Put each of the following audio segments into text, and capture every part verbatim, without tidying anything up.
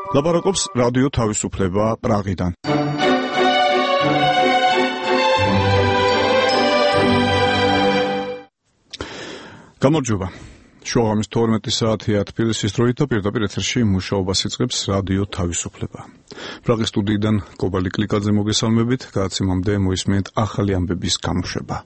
ლაპარაკობს რადიო თავისუფლება პრაღიდან. გამარჯობა. შუაღამის თორმეტი საათია თბილისის დროით და პირდაპირ ეთერში მუშაობას იწყებს რადიო თავისუფლება. პრაღის სტუდიიდან კობალი კლიკაძე მოგესალმებით, გადაცემამდე მოისმენთ ახალი ამბების გამოშვება.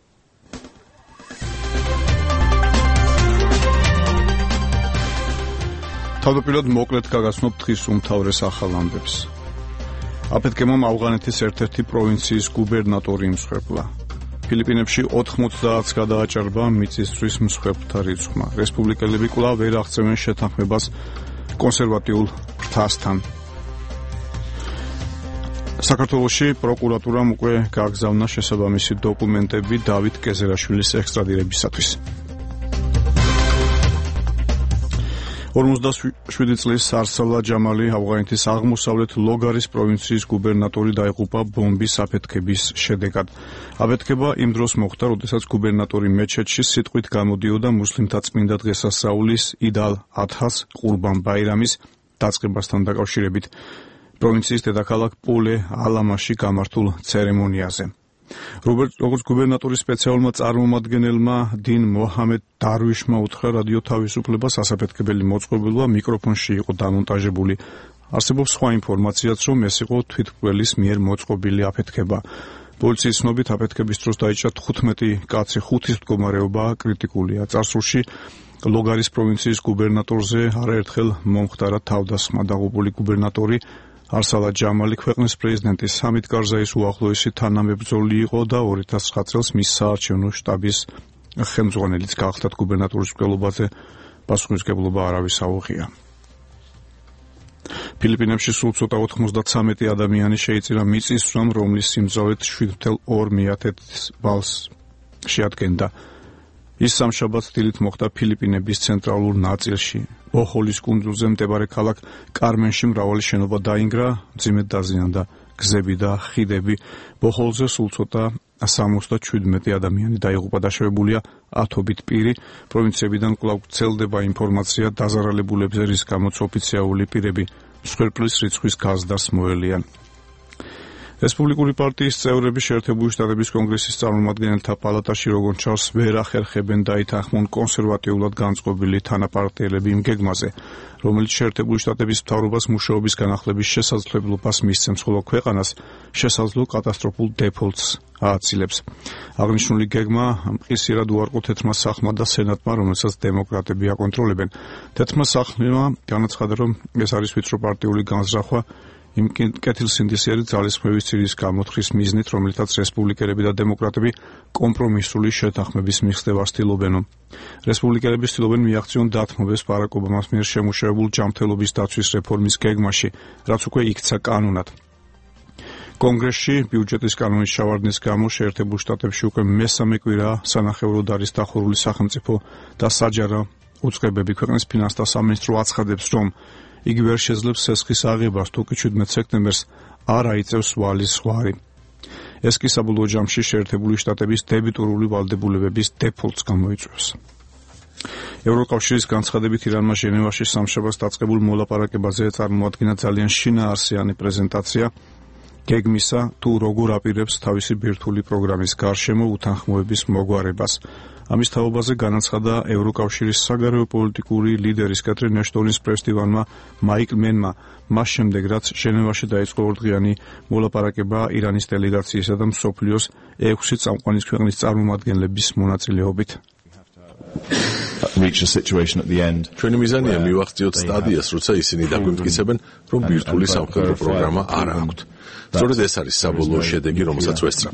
თავდაპირველად მოკლედ გაგაცნობთ დღის უმთავრეს ახალ ამბებს. აფეთქებამ ავღანეთის ერთ-ერთი პროვინციის გუბერნატორი იმსხვერპლა. ფილიპინებში ოთხმოცდაათს გადააჭარბა მიწისძვრის მსხვერპლთა რიცხვმა. რესპუბლიკელები კვლავ ვერ აღწევენ შეთანხმებას კონსერვატიულ ფრთასთან. საქართველოში პროკურატურამ უკვე გააგზავნა შესაბამისი დოკუმენტები დავით კეზერაშვილის ექსტრადირებისათვის. ორმოცდაშვიდი წლის არსალა ჯამალი ავღანეთის აღმოსავლეთ ლოგარის პროვინციის გუბერნატორი დაიღუპა ბომბის აფეთქების შედეგად. აფეთქება იმ დროს მოხდა, როდესაც გუბერნატორი მეჩეთში სიტყვით გამოდიოდა მუსლიმთა წმინდა დღესასწაულის იდ ალ-ადჰას ყურბან ბაირამის დაწყებასთან დაკავშირებით პროვინციის დედაქალაქ პულე ალამაში გამართულ ცერემონიაზე. როგორც გუბერნატორის სპეციალურმა წარმომადგენელმა 딘 მოჰამედ დარვიშმა უთხრა რადიო თავისუფლებას, ასაფეთქებელი მოწყობილობა მიკროფონში იყო დამონტაჟებული. არსებობს სხვა ინფორმაციაც, რომ ეს იყო თვითმკვლელის მიერ მოწყობილი აფეთქება. პოლიციის ცნობით აფეთქების დროს დაიჭრა თხუთმეტი კაცი, ხუთის მდგომარეობაა კრიტიკულია. წარსულში ლოგარის პროვინციის გუბერნატორზე არაერთხელ მომხდარა თავდასხმა. დაღუპული გუბერნატორი არსალა ჯამალი ქვეყნის პრეზიდენტის ჰამიდ კარზაის უახლოესი თანამებრძოლი იყო და ორი ათას ცხრა წელს მის საარჩევნო შტაბის ხელმძღვანელიც გახდათ. გუბერნატორის მკვლელობაზე პასუხისმგებლობა არავის აუღია. ფილიპინებში სულ ცოტა ოთხმოცდათვრამეტი ადამიანი შეიწირა მიწისძვრამ, რომლის სიმძლავრით შვიდ ათას ორ ბალს შეადგენდა. ის სამშაბათს დილით მოხდა ფილიპინების ცენტრალურ ნაწილში. ბოჰოლის კუნძულზე მდებარე ქალაქ კარმენში მრავალი შენობა დაინგრა, მძიმედ დაზიანდა გზები და ხიდები. ბოჰოლზე სულ ცოტა სამოცდაშვიდმეტი ადამიანი დაიღუპა, დაშავებულია ათობით პირი. პროვინციებიდან კვლავ ვრცელდება ინფორმაცია დაზარალებულებზე, რის გამოც ოფიციალური პირები მსხვერპლის რიცხვის გაზრდას მოელიან. რესპუბლიკური პარტიის წევრები შეერთებული შტატების კონგრესის წარმომადგენელთა პალატაში როგორც ჩანს ვერ ახერხებენ დაითანხმონ კონსერვატიულად განწყობილი თანაპარტიელები იმ გეგმაზე, რომელიც შეერთებული შტატების მთავრობას მუშაობის განახლების შესაძლებლობას მისცემს, ხოლო ქვეყანას შესაძლო კატასტროფულ დეფოლტს ააცილებს. აღნიშნული გეგმა მყისიერად უარყო თეთრმა სახლმა და სენატმა, რომელსაც დემოკრატები აკონტროლებენ. თეთრმა სახლმა განაცხადა, რომ ეს არის ვიწრო პარტიული განზრახვა იმ კეთილსინდისიერი ძალისხმევის ცირის გამოთხრის მიზნით, რომლითაც რესპუბლიკელები და დემოკრატები კომპრომისული შეთანხმების მიღწევას ცდილობენ. რესპუბლიკელები ცდილობენ მიაღწიონ დათმობებს ბარაკ ობამას მიერ შემუშავებულ ჯანმრთელობის დაცვის რეფორმის გეგმაში, რაც უკვე იქცა კანონად. კონგრესში ბიუჯეტის კანონის ჩავარდნის გამო შეერთებულ შტატებში უკვე მესამე კვირაა სანახევროდ არის დახურული სახელმწიფო და საჯარო უწყებები. ქვეყნის ფინანსთა სამინისტრო აცხადებს, რომ იგი ვერ შეძლებს სესხის აღებას, თუკი შვიდმეტ სექტემბერს არ აიწევს ვალის ზღვარი. ეს კი საბოლოო ჯამში შეერთებული შტატების დებიტურული ვალდებულებების დეფოლტს გამოიწვევს. ევროკავშირის განცხადებით ირანმა ჟენევაში სამშაბათს დაწყებულ მოლაპარაკებაზე წარმოადგინა ძალიან შინაარსიანი პრეზენტაცია გეგმისა, თუ როგორ აპირებს თავისი ბირთვული პროგრამის გარშემო უთანხმოების მოგვარებას. ამის თაობაზე განაცხადა ევროკავშირის საგარეო პოლიტიკური ლიდერის კეთრინ ეშტონის პრესდივანმა მაიკლ მენმა, მას შემდეგ რაც ჟენევაში დაიწყო ორდღიანი მოლაპარაკება ირანის დელეგაციისა და მსოფლიოს ექვსი წამყვანის ქვეყნის წარმომადგენლების მონაწილეობით. ჩვენი მიზანია მივახციოთ სტადიას, როცა ისინი დაგვიმტკიცებენ, რომ ბირთვული სამხედრო პროგრამა არ აქვთ. სწორედ ეს არის საბოლოო შედეგი, რომელსაც ვესწრაფ.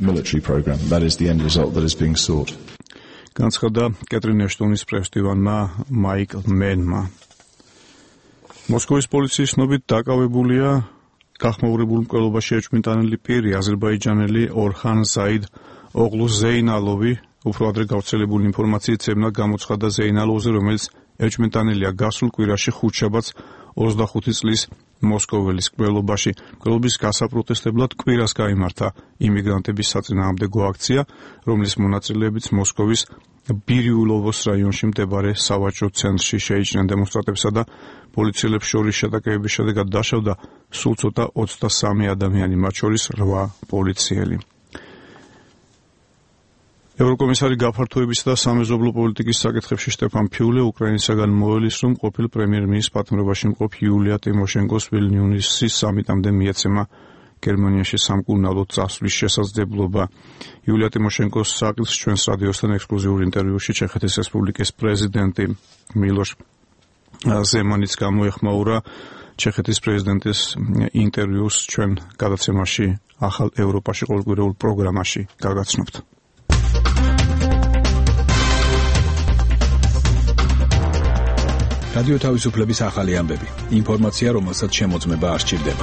განცხადა კეთრინ ეშტონის პრესდივანმა მაიკლ მენმა. მოსკოვის პოლიციის ცნობით დაკავებულია გახმაურებულ მკვლელობაში ეჭვმიტანილი პირი, აზერბაიჯანელი ორხან ზაიდ ოღლუ ზეინალოვი. უფრო ადრე გავრცელებული ინფორმაციით ცებნა გამოცხადა ზეინალოვზე, რომელიც ეჭვმიტანილია გასულ კვირაში ხუთშაბათს ოცდახუთი წლის მოსკოველის მკვლელობაში. მკვლელობის გასაპროტესტებლად კვირას გაიმართა იმიგრანტების საწინააღმდეგო აქცია, რომლის მონაწილეებიც მოსკოვის ბირიულოვოს რაიონში მდებარე სავაჭრო ცენტრში შეიჭრნენ დემონსტრანტებსა და პოლიციელებს შორის შეტაკებების შედეგად დაშავდა სულ ცოტა ოცდასამი ადამიანი, მათ შორის რვა პოლიციელი. ევროკომისარი გაფართოებისა და სამეზობლო პოლიტიკის საკითხებში შტეფან ფიულე უკრაინისაგან მოელის, რომ ყოფილ პრემიერ-მინისტრის პატიმრობაში მყოფ იულია ტიმოშენკოს ვილნიუსის სამიტამდე მიეცემა გერმანიაში სამკურნალოდ წასვლის შესაძლებლობა. იულია ტიმოშენკოს საკითხს ჩვენს რადიოსთან ექსკლუზიურ ინტერვიუში ჩეხეთის რესპუბლიკის პრეზიდენტი მილოშ ზემანიც გამოეხმაურა. ჩეხეთის პრეზიდენტის ინტერვიუს ჩვენ გადაცემაში ახალ ევროპაში ყოველკვირეულ პროგრამაში გაგაცნობთ. რადიო თავისუფლების ახალი ამბები. ინფორმაცია, რომელსაც შემოწმება არ სჭირდება.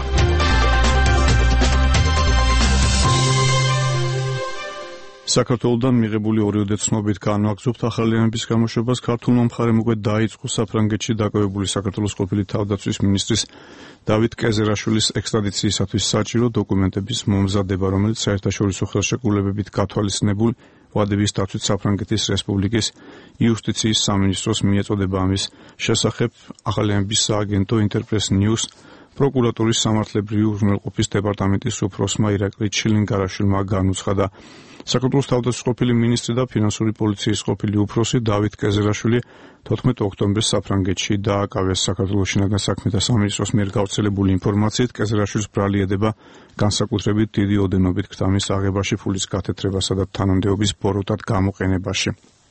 საქართველოდან მიღებული ორიოდე ცნობით განვაგრძობთ ახალი ამბების გამოშვებას. ქართულმა მხარემ უკვე დაიწყო საფრანგეთში დაკავებული საქართველოს ყოფილი თავდაცვის მინისტრის დავით კეზერაშვილის ექსტრადიციისათვის საჭირო დოკუმენტების მომზადება, რომელიც საერთაშორისო ხელშეკრულებებით გათვალისწინებულ ვადების დაცვით საფრანგეთის რესპუბლიკის იუსტიციის სამინისტროს მიეწოდება. ამის შესახებ ახალი ამბების სააგენტო ინტერპრეს ნიუს პროკურატურის სამართლებრივი უზრუნველყოფის დეპარტამენტის უფროსმა ირაკლი ჩილინგარაშვილმა განუცხადა. საქართველოს თავდაცვის ყოფილი მინისტრი და ფინანსური პოლიციის ყოფილი უფროსი დავით კეზერაშვილი თოთხმეტ ოქტომბერს საფრანგეთში დააკავეს. საქართველოს შინაგან საქმეთა სამინისტროს მიერ გავრცელებული ინფორმაციით კეზერაშვილის ბრალი ედება განსაკუთრებით დიდი ოდენობით ქთამის აღებაში, ფულის გათეთრებასა და თანამდებობის ბოროტად გამოყენებაში.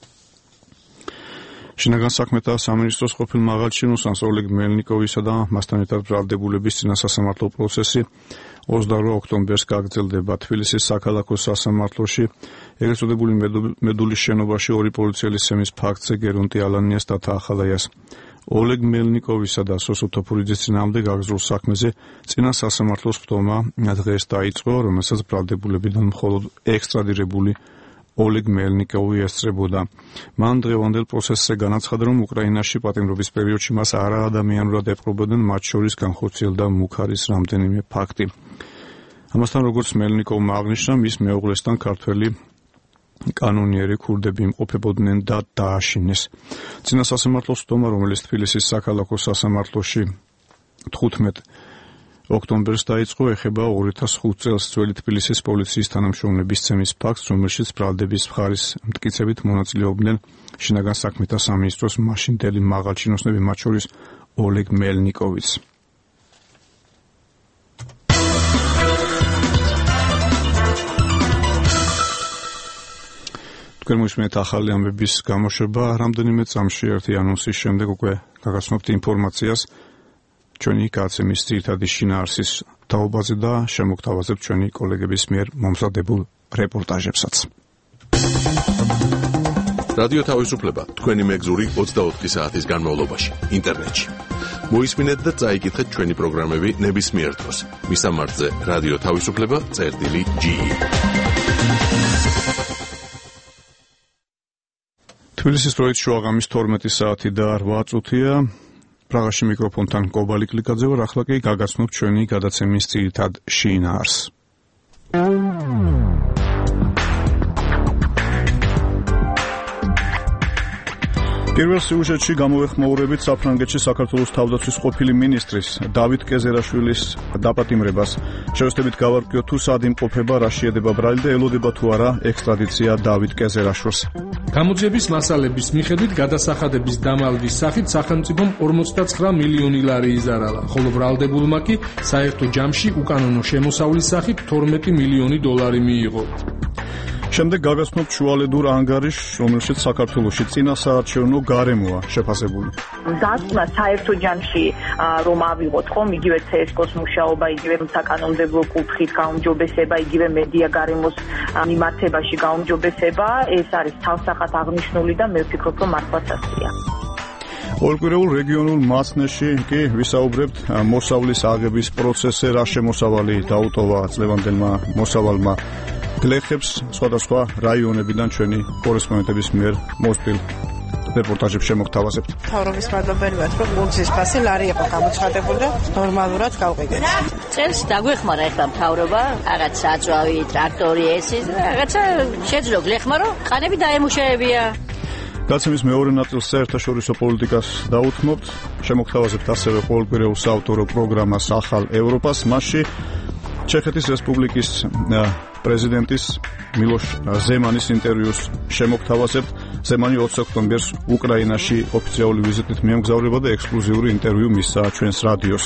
შინაგან საქმეთა სამინისტროს ყოფილ მაღალ ჩინოსანს ოლეგ მელნიკოვისა და მასთან ერთად ბრალდებულების წინა სასამართლო პროცესი ოცდაორ ოქტომბერს გაგრძელდება თბილისის საქალაქო სასამართლოში. ეგრეთ წოდებული მედულის შენობაში ორი პოლიციელის სემის ფაქტზე გერუნტი ალანიას და თაახალაიას ოლეგ მელნიკოვისა და სოსო თოფურიძის წინააღმდეგ გაგრძელულ საქმეზე წინა სასამართლოს ფთომა დღეს დაიწყო, რომელსაც ბრალდებულებიდან მხოლოდ ექსტრადირებული ოლეგ მელნიკოვი ესწრებოდა. მან დღევანდელ პროცესზე განაცხადა, რომ უკრაინაში პატიმრობის პერიოდში მას არაადამიანურად ეპყრობოდნენ, მათ შორის განხორციელდა მუქარის რამდენიმე ფაქტი. ამასთან, როგორც მელნიკოვმა აღნიშნა, მის მეუღლესთან ქართველი კანონიერი ქურდები იმყოფებოდნენ და დააშინეს. წინა სასამართლოს ფთომა, რომელიც თბილისის საქალაქო სასამართლოში თხუთმეტ ოქტომბერს დაიწყო, ეხება ორი ათას ხუთ წელს ძველი თბილისის პოლიციის თანამშრომლების ცემის ფაქტს, რომელშიც ბრალდების მხარის მტკიცებით მონაწილეობდნენ შინაგან საქმეთა სამინისტროს მაშინდელი მაღალჩინოსნები, მათ შორის ოლეგ მელნიკოვიც. თქვენ მოისმენთ ახალი ამბების გამოშვება. რამდენიმე წამში ერთი ანონსის შემდეგ უკვე გაგაცნობთ ინფორმაციას ჩვენი გადაცემის ძირითადი შინაარსის თაობაზე და შემოგთავაზებთ ჩვენი კოლეგების მიერ მომზადებულ რეპორტაჟებსაც. რადიო თავისუფლება თქვენი მეგზური ოცდაოთხი საათის განმავლობაში ინტერნეტში. მოისმინეთ და წაიკითხეთ ჩვენი პროგრამები ნებისმიერ დროს. მისამართზე რადიო თავისუფლება წერტილი ჯი. თბილისის დროით შუაღამის თორმეტი საათი და რვა წუთია. პრაღაში მიკროფონთან კობალი კლიკაძე ვარ, ახლა კი გაგაცნობთ ჩვენი გადაცემის ძირითად შინაარსს. პირველ სიუჟეტში გამოვეხმაურებით საფრანგეთში საქართველოს თავდაცვის ყოფილი მინისტრის დავით კეზერაშვილის დაპატიმრებას. შევეცდებით გავარკვიოთ თუ სად იმყოფება, რა შეედება ბრალი და ელოდება თუ არა ექსტრადიცია დავით კეზერაშვილს. გამოძიების მასალების მიხედვით გადასახადების დამალვის სახით სახელმწიფომ ორმოცდაცხრა მილიონი ლარი იზარალა, ხოლო ბრალდებულმა კი საერთო ჯამში უკანონო შემოსავლის სახით თორმეტი მილიონი დოლარი მიიღო. შემდეგ გაგაცნობთ შუალედურ ანგარიშს, რომელშიც საქართველოში წინა საარჩევნო გარემოა შეფასებული. დასმა საერთო ჯამში რომ ავიღოთ ხომ, იგივე ცესკოს მუშაობა, იგივე საკანონმდებლო კუთხით გაუმჯობესება, იგივე მედია გარემოს მიმართებაში გაუმჯობესება, ეს არის თავსახად აღნიშნული და მე ვფიქრობ, რომ მართლაც ასეა. ორკვირეულ რეგიონულ მასნეში კი ვისაუბრებთ მოსავლის აღების პროცესზე, რა შემოსავალი დაუტოვა წლევანდელმა მოსავალმა გლეხებს სხვადასხვა რაიონებიდან ჩვენი კორესპონდენტების მიერ მოსპილ რეპორტაჟებს შემოგთავაზებთ. თავრობის მადლობელი ვართ, რომ გულძის ფასი ლარი იყო გამოცხადებული და ნორმალურად გავყიდეთ. წელს დაგვეხმარა ახლა მთავრობა, რაღაც საწვავი, ტრაქტორი ესის, რაღაცა შეძლო გლეხმა, რომ ყანები დაემუშავებია. გაცემის მეორე ნაწილს საერთაშორისო პოლიტიკას დაუთმობთ. შემოგთავაზებთ ასევე ყოველკვირეულ საავტორო პროგრამას ახალ ევროპას, მასში ჩეხეთის რესპუბლიკის პრეზიდენტის მილოშ ზემანის ინტერვიუს შემოგთავაზებთ. ზემანი ოცი ოქტომბერს უკრაინაში ოფიციალური ვიზიტით მიემგზავრება და ექსკლუზიური ინტერვიუ მისცა ჩვენს რადიოს.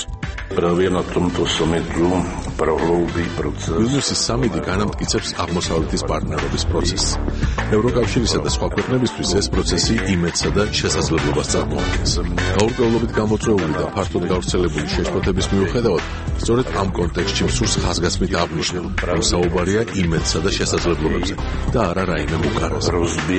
ვილნიუსის სამიტი განამტკიცებს აღმოსავლეთის პარტნიორობის პროცესს. ევროკავშირისა და სხვა ქვეყნებისთვის ეს პროცესი იმედსა და შესაძლებლობას წარმოადგენს. გაურკვევლობით გამოწვეული და ფართოდ გავრცელებული შეშფოთების მიუხედავად, სწორედ ამ კონტექსტში მსურს ხაზგასმით აღნიშნულ, რომ საუბარია იმედსა და შესაძლებლობებზე და არა რაიმე მუქარაზე.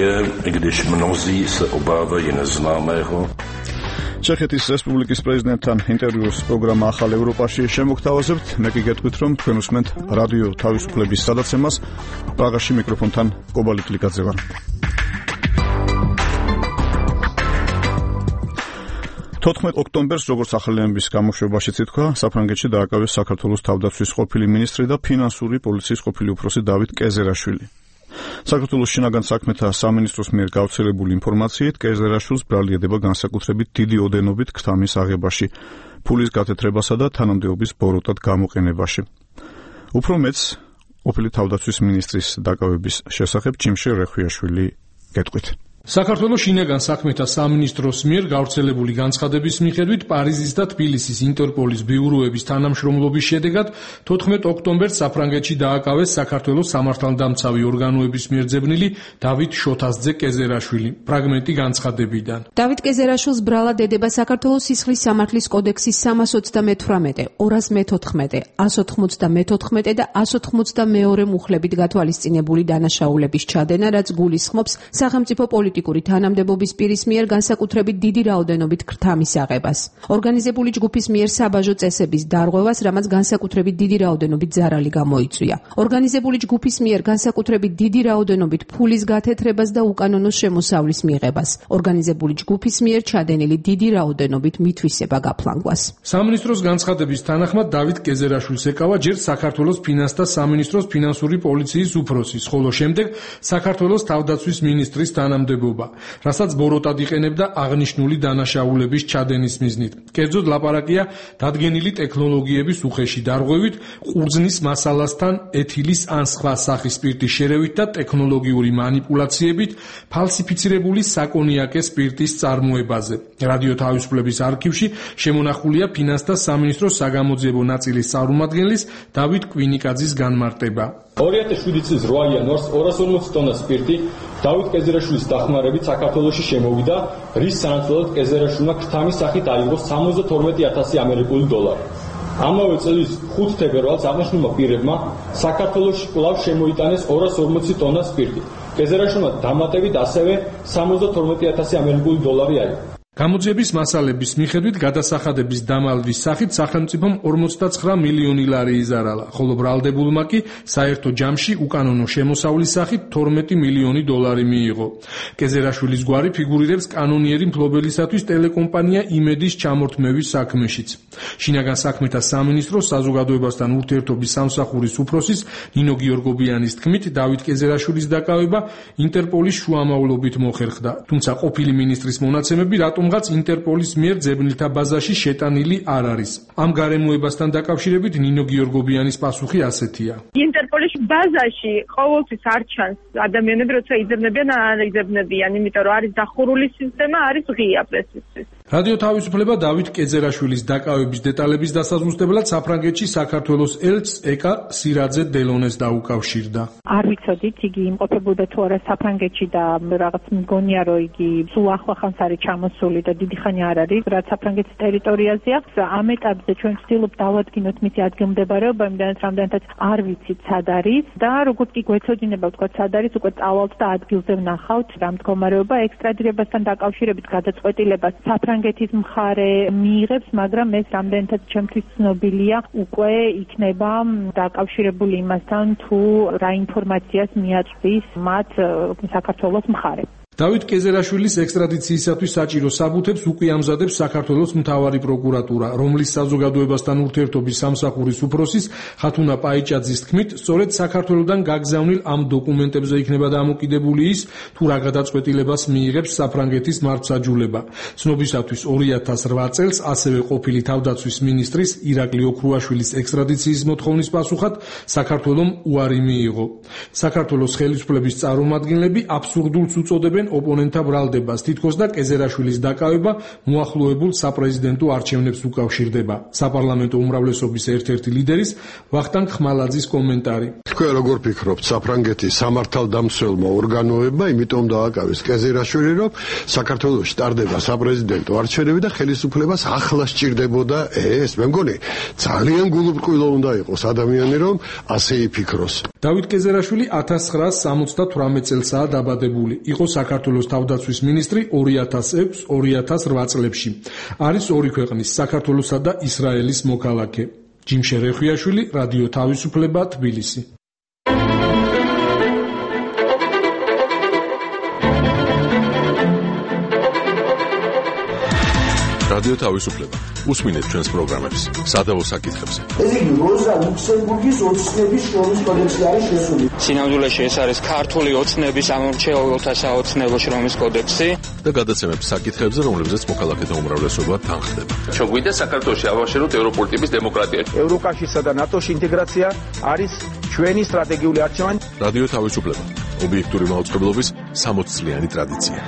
ჩეხეთის რესპუბლიკის პრეზიდენტთან ინტერვიუს პროგრამა ახალ ევროპაში შემოგთავაზებთ. მე კი გეტყვით, რომ თქვენ უსმენთ რადიო თავისუფლების სადაცემას. პრაღაში მიკროფონთან კობალით ლიკაძე ვარ. თოთხმეტ ოქტომბერს, როგორც ახალი ემბის გამოშვებაშიც ითქვა, საფრანგეთში დააკავეს საქართველოს თავდაცვის ყოფილი მინისტრი და ფინანსური პოლიციის ყოფილი უფროსი დავით კეზერაშვილი. საქართველოს შინაგან საქმეთა სამინისტროს მიერ გავრცელებული ინფორმაციით, კეზერაშვილს ბრალი ედება განსაკუთრებით დიდი ოდენობით ქთამის აღებაში, ფულის გათეთრებასა და თანამდებობის ბოროტად გამოყენებაში. უფრო მეც ყოფილი თავდაცვის მინისტრის დაკავების შესახებ ჯიმშე რეხვიაშვილი გეტყვით. საქართველოს შინაგან საქმეთა სამინისტროს მიერ გავრცელებული განცხადების მიხედვით პარიზის და თბილისის ინტერპოლის ბიუროების თანამშრომლობის შედეგად თოთხმეტ ოქტომბერს საფრანგეთში დააკავეს საქართველოს სამართალდამცავი ორგანოების მიერ ძებნილი დავით შოთაზძე კეზერაშვილი. ფრაგმენტი განცხადებიდან. დავით კეზერაშვილს ბრალად ედება საქართველოს სისხლის სამართლის კოდექსის სამას ოცდამეთვრამეტე, ორას მეთოთხმეტე, ას ოთხმოცდამეთოთხმეტე და ას ოცდამეორე მუხლებით გათვალისწინებული დანაშაულების ჩადენა, რაც გულისხმობს სახელმწიფო პოლიტიკას პოლიტიკური თანამდებობის პირის მიერ განსაკუთრებით დიდი რაოდენობით ქრთამის აღებას. ორგანიზებული ჯგუფის მიერ საბაჟო წესების დარღვევას, რამაც განსაკუთრებით დიდი რაოდენობით ზარალი გამოიწვია. ორგანიზებული ჯგუფის მიერ განსაკუთრებით დიდი რაოდენობით ფულის გათეთრებას და უკანონო შემოსავლის მიღებას. ორგანიზებული ჯგუფის მიერ ჩადენილი დიდი რაოდენობით მითვისება გაფლანგვას. სამინისტროს განცხადების თანახმად დავით კეზერაშვილს ეკავა ჯერ საქართველოს ფინანსთა სამინისტროს ფინანსური პოლიციის უფროსის, ხოლო შემდეგ საქართველოს თავდაცვის მინისტრის თანამდებობა, რასაც ბოროტად იყენებდა აღნიშნული დანაშაულების ჩადენის მიზნით. კერძოდ ლაპარაკია დადგენილი ტექნოლოგიების უხეში დარღვევით, ყურძნის მასალასთან ეთილის ან სხვა სახის სპირტის შერევით და ტექნოლოგიური манипуляციებით ფალსიფიცირებული საკონიაკე სპირტის წარმოებაზე. რადიო თავისუფლების არქივში შემონახულია ფინანსთა სამინისტროს საგამოძიებო ნაწილის წარმომადგენლის დავით კვინიკაძის განმარტება. ორი ათას შვიდი წლის რვა იანვარს ორას ორმოცი ტონა სპირტი დავით კეზერაშვილის დახმარებით საქართველოში შემოვიდა, რის სანაცვლოდ კეზერაშვილმა ქრთამის სახით აიღო სამოცდათორმეტი ათასი ამერიკული დოლარი. ამავე წლის ხუთ თებერვალს აღნიშნულმა პირებმა საქართველოში კვლავ შემოიტანეს ორას ორმოცი ტონა სპირტი. კეზერაშვილმა დამატებით ასევე სამოცდათორმეტი ათასი ამერიკული დოლარი აიღო. გამოძიების მასალების მიხედვით გადასახადების დამალვის სახით სახელმწიფომ ორმოცდაცხრა მილიონი ლარი იზარალა, ხოლო ბრალდებულმა კი საერთო ჯამში უკანონო შემოსავლის სახით თორმეტი მილიონი დოლარი მიიღო. კეზერაშვილის გვარი ფიგურირებს კანონიერი მფლობელისათვის ტელეკომპანია იმედის ჩამორთმევის საქმეშიც. შინაგან საქმეთა სამინისტროს საზოგადოებასთან ურთიერთობის სამსახურის უფროსის ნინო გიორგობიანის თქმით, დავით კეზერაშვილის დაკავება ინტერპოლის შუამავლობით მოხერხდა, თუმცა ყოფილი მინისტრის მონაცემები რატომ რაც ინტერპოლის მიერ ძებნილთა ბაზაში შეტანილი არ არის. ამ გარემოებასთან დაკავშირებით ნინო გიორგობიანის პასუხი ასეთია. ინტერპოლის ბაზაში ყოველთვის არ ჩანს ადამიანები, როცა იძებნებიან ან არ იძებნებიან, იმიტომ რომ არის დახურული სისტემა, არის ღია პრესისთვის. რადიო თავისუფლება დავით კეზერაშვილის დაკავების დეტალების დასაზუსტებლად საფრანგეთში საქართველოს ელჩს ეკა სირაძე დელონეს დაუკავშირდა. არ ვიცოდით, იგი იმყოფებოდა თუ არა საფრანგეთში და რაღაც მგონია რომ იგი სულ ახლახანს არის ჩამოსული და დიდი ხანი არ არის, რაც საფრანგეთის ტერიტორიაზეა. ამ ეტაპზე ჩვენ ვცდილობთ დავადგინოთ მისი ადგილმდებარეობა, იმდენად რამდენადაც არ ვიცით სად არის და როგორც კი გვეცოდინება ვთქვათ სად არის, უკვე წავალთ და ადგილზე ვნახავთ რა მდგომარეობა. ექსტრადირებასთან დაკავშირებით გადაწყვეტილებას საფრანგეთის მხარე მიიღებს, მაგრამ ეს რამდენადაც ჩემთვის ცნობილია, უკვე იქნება დაკავშირებული იმასთან თუ რა ინფორმაციას მიაწვდის მათ საქართველოს მხარე. დავით კეზერაშვილის ექსტრადიციისათვის საჭირო საბუთებს უკვე ამზადებს საქართველოს მთავარი პროკურატურა, რომლის საზოგადოებასთან ურთიერთობის სამსახურის უფროსის ხათუნა პაიჭაძის თქმით, სწორედ საქართველოსთან გაგზავნილ ამ დოკუმენტებზე იქნება დამოკიდებული ის, თუ რა გადაწყვეტილებას მიიღებს საფრანგეთის მართლმსაჯულება. ცნობისათვის ორი ათას რვა წელს ასევე ყოფილი თავდაცვის მინისტრის ირაკლი ოქრუაშვილის ექსტრადიციის მოთხოვნის პასუხად საქართველომ უარი მიიღო. საქართველოს ხელისუფლების წარმომადგენლები აბსურდულს უწოდებენ ოპონენტთა ბრალდებას, თითქოს და კეზერაშვილის დაკავება მოახლოებულ საპრეზიდენტო არჩევნებს უკავშირდება. საპარლამენტო უმრავლესობის ერთ-ერთი ლიდერის ვახტანგ ხმალაძის კომენტარი. თქვენ როგორ ფიქრობთ, საფრანგეთის სამართალდამცველმა ორგანოებმა იმიტომ დააკავეს კეზერაშვილი, რომ საქართველოში ტარდება საპრეზიდენტო არჩევნები და ხელისუფლებას ახლა სჭირდებოდა ეს. მე მგონი ძალიან გულუბრყვილო უნდა იყოს ადამიანი, რომ ასე იფიქროს. დავით კეზერაშვილი ათას ცხრაას სამოცდათვრამეტ წელსაა დაბადებული. იყო საქართველოს თავდაცვის მინისტრი ორი ათას ექვს ორი ათას რვა წლებში. არის ორი ქვეყნის, საქართველოსა და ისრაელის მოქალაქე. ჯიმშე რეხვიაშვილი, რადიო თავისუფლება, თბილისი. რადიო თავისუფლება. უსმინეთ ჩვენს პროგრამებს სადავო საკითხებზე. ეს იგი როზა ლუქსემბურგის ოცნების შრომის კოდექსი არის შესული. სინამდვილეში ეს არის ქართული ოცნების ამორჩეულთა საოცნებო შრომის კოდექსი და გადაცემებს საკითხებზე, რომლებზეც მოქალაქეთა უმრავლესობა თანხდება. ჩოგვიდა საქართველოში ავაშეროთ ევროპული ტიპის დემოკრატია. ევროკავშირსა და ნატოში ინტეგრაცია არის ჩვენი სტრატეგიული არჩევანი. რადიო თავისუფლება. ობიექტური მაუწყებლობის სამოც წლიანი ტრადიცია.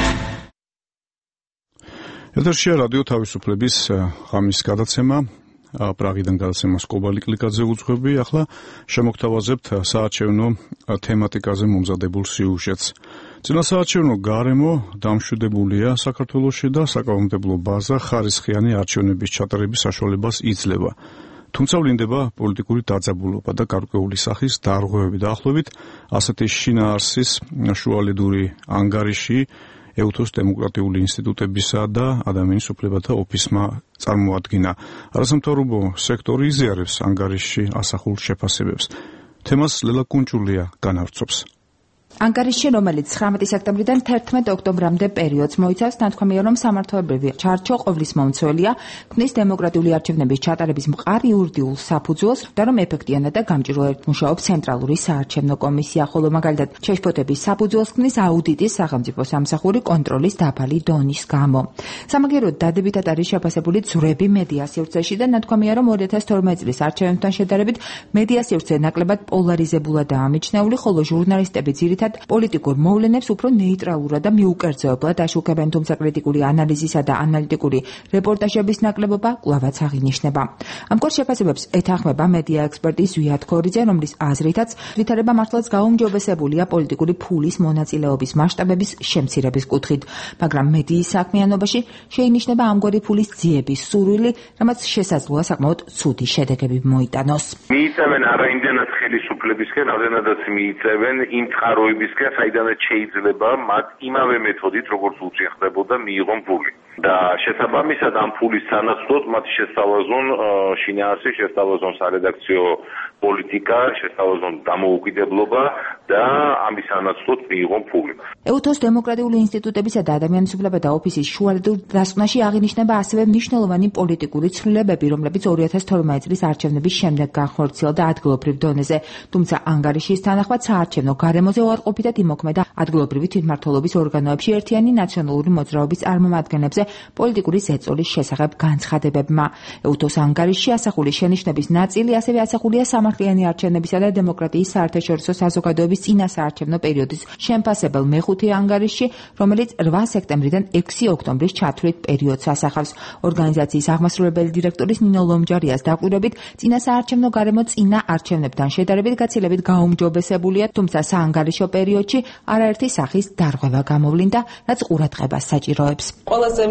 ეთერშია რადიო თავისუფლების ღამის გადაცემა, პრაღიდან გადაცემას კობალი კლიკაძე უძღვები. ახლა შემოგთავაზებთ საარჩევნო თემატიკაზე მომზადებულ სიუჟეტს. წინასაარჩევნო გარემო დამშვიდებულია საქართველოში და საკანონმდებლო ბაზა ხარისხიანი არჩევნების ჩატარების საშუალებას იძლევა. თუმცა ვლინდება პოლიტიკური დაძაბულობა და გარკვეული სახის დარღვევები. დაახლოებით ასეთი შინაარსის შუალედური ანგარიში ეუთოს დემოკრატიული ინსტიტუტებისა და ადამიანის უფლებათა ოფისმა წარმოადგინა. არასამთავრობო სექტორი იზიარებს ანგარიშში ასახულ შეფასებებს. თემას ლელა კუნჭულია განავრცობს. ანგარიში, რომელიც ცხრამეტი სექტემბრიდან თერთმეტ ოქტომბრამდე პერიოდს მოიცავს, ნათქვამია, რომ სამართლებრივი ჩარჩო ყოვლის მომცველია, ქმნის დემოკრატიული არჩევნების ჩატარების მყარ იურიდიულ საფუძველს და რომ ეფექტიანად და გამჭირვალედ მუშაობს ცენტრალური საარჩევნო კომისია, ხოლო მაგალითად შეშფოთების საფუძველს ქმნის აუდიტის სახელმწიფო სამსახური კონტროლის დაბალი დონის გამო. სამაგიეროდ დადებითად არის შეფასებული ძვრები მედია სივრცეში და ნათქვამია, რომ ორი ათას თორმეტ წლის არჩევნებთან შედარებით მედია სივრცე ნაკლებად პოლარიზებულადაა მიჩნეული, ხოლო ჟურნალისტები ძირითადად პოლიტიკურ მოვლენებს უფრო ნეიტრალურად და მიუკერძოებლად აშუქებენ, თუმცა კრიტიკული ანალიზისა და ანალიტიკური რეპორტაჟების ნაკლებობა კვლავაც აღინიშნება. ამგვარ შეფასებებს ეთანხმება მედია ექსპერტი ზვიად ქორიძე, რომლის აზრითაც ვითარება მართლაც გაუმჯობესებულია პოლიტიკური ფულის მონაწილეობის მასშტაბების შემცირების კუთხით, მაგრამ მედიის საქმიანობაში შეინიშნება ამგვარი ფულის ძიების სურვილი, რამაც შესაძლოა საკმაოდ ცუდი შედეგები მოიტანოს. მიიწევენ არაიმდენად ხელისუფლებისკენ, რამდენადაც მიიწევენ იმ წყაროებისკენ, საიდანაც შეიძლება მათ იმავე მეთოდით, როგორც უწია ხდებოდა, მიიღონ ფული. და შესაბამისად ამ ფულის სანაცვლოდ მათ შესთავაზონ შინაარსი, შესთავაზონ სარედაქციო პოლიტიკა, შესთავაზონ დამოუკიდებლობა და ამის სანაცვლოდ მიიღონ ფული. ეუთოს დემოკრატიული ინსტიტუტებისა და ადამიანის უფლებათა ოფისის შუალედურ დასკვნაში აღინიშნება ასევე მნიშვნელოვანი პოლიტიკური ცვლილებები, რომლებიც ორი ათას თორმეტ წლის არჩევნების შემდეგ განხორციელდა ადგილობრივ დონეზე, თუმცა ანგარიშის თანახმად საარჩევნო გარემოზე უარყოფითად იმოქმედა ადგილობრივი თვითმმართველობის ორგანოებში ერთიანი ნაციონალური მოძრაობის წარმომადგენლებზე პოლიტიკური ზეწოლის შესახებ განცხადებებმა. ეუთოს ანგარიშში ასახული შენიშვნების ნაწილი ასევე ასახულია სამართლიანი არჩევნებისა და დემოკრატიის საერთაშორისო საზოგადოების წინა საარჩევნო პერიოდის შემფასებელ მეხუთე ანგარიშში, რომელიც რვა სექტემბრიდან ექვსი ოქტომბრის ჩათვლით პერიოდს ასახავს. ორგანიზაციის აღმასრულებელი დირექტორის ნინო ლომჯარიას დაკვირვებით, წინა საარჩევნო გარემო წინა არჩევნებთან შედარებით გაცილებით გაუმჯობესებულია, თუმცა საანგარიშო პერიოდში არაერთი სახის დარღვევა გამოვლინდა, რაც ყურადღებას საჭიროებს. ყველაზე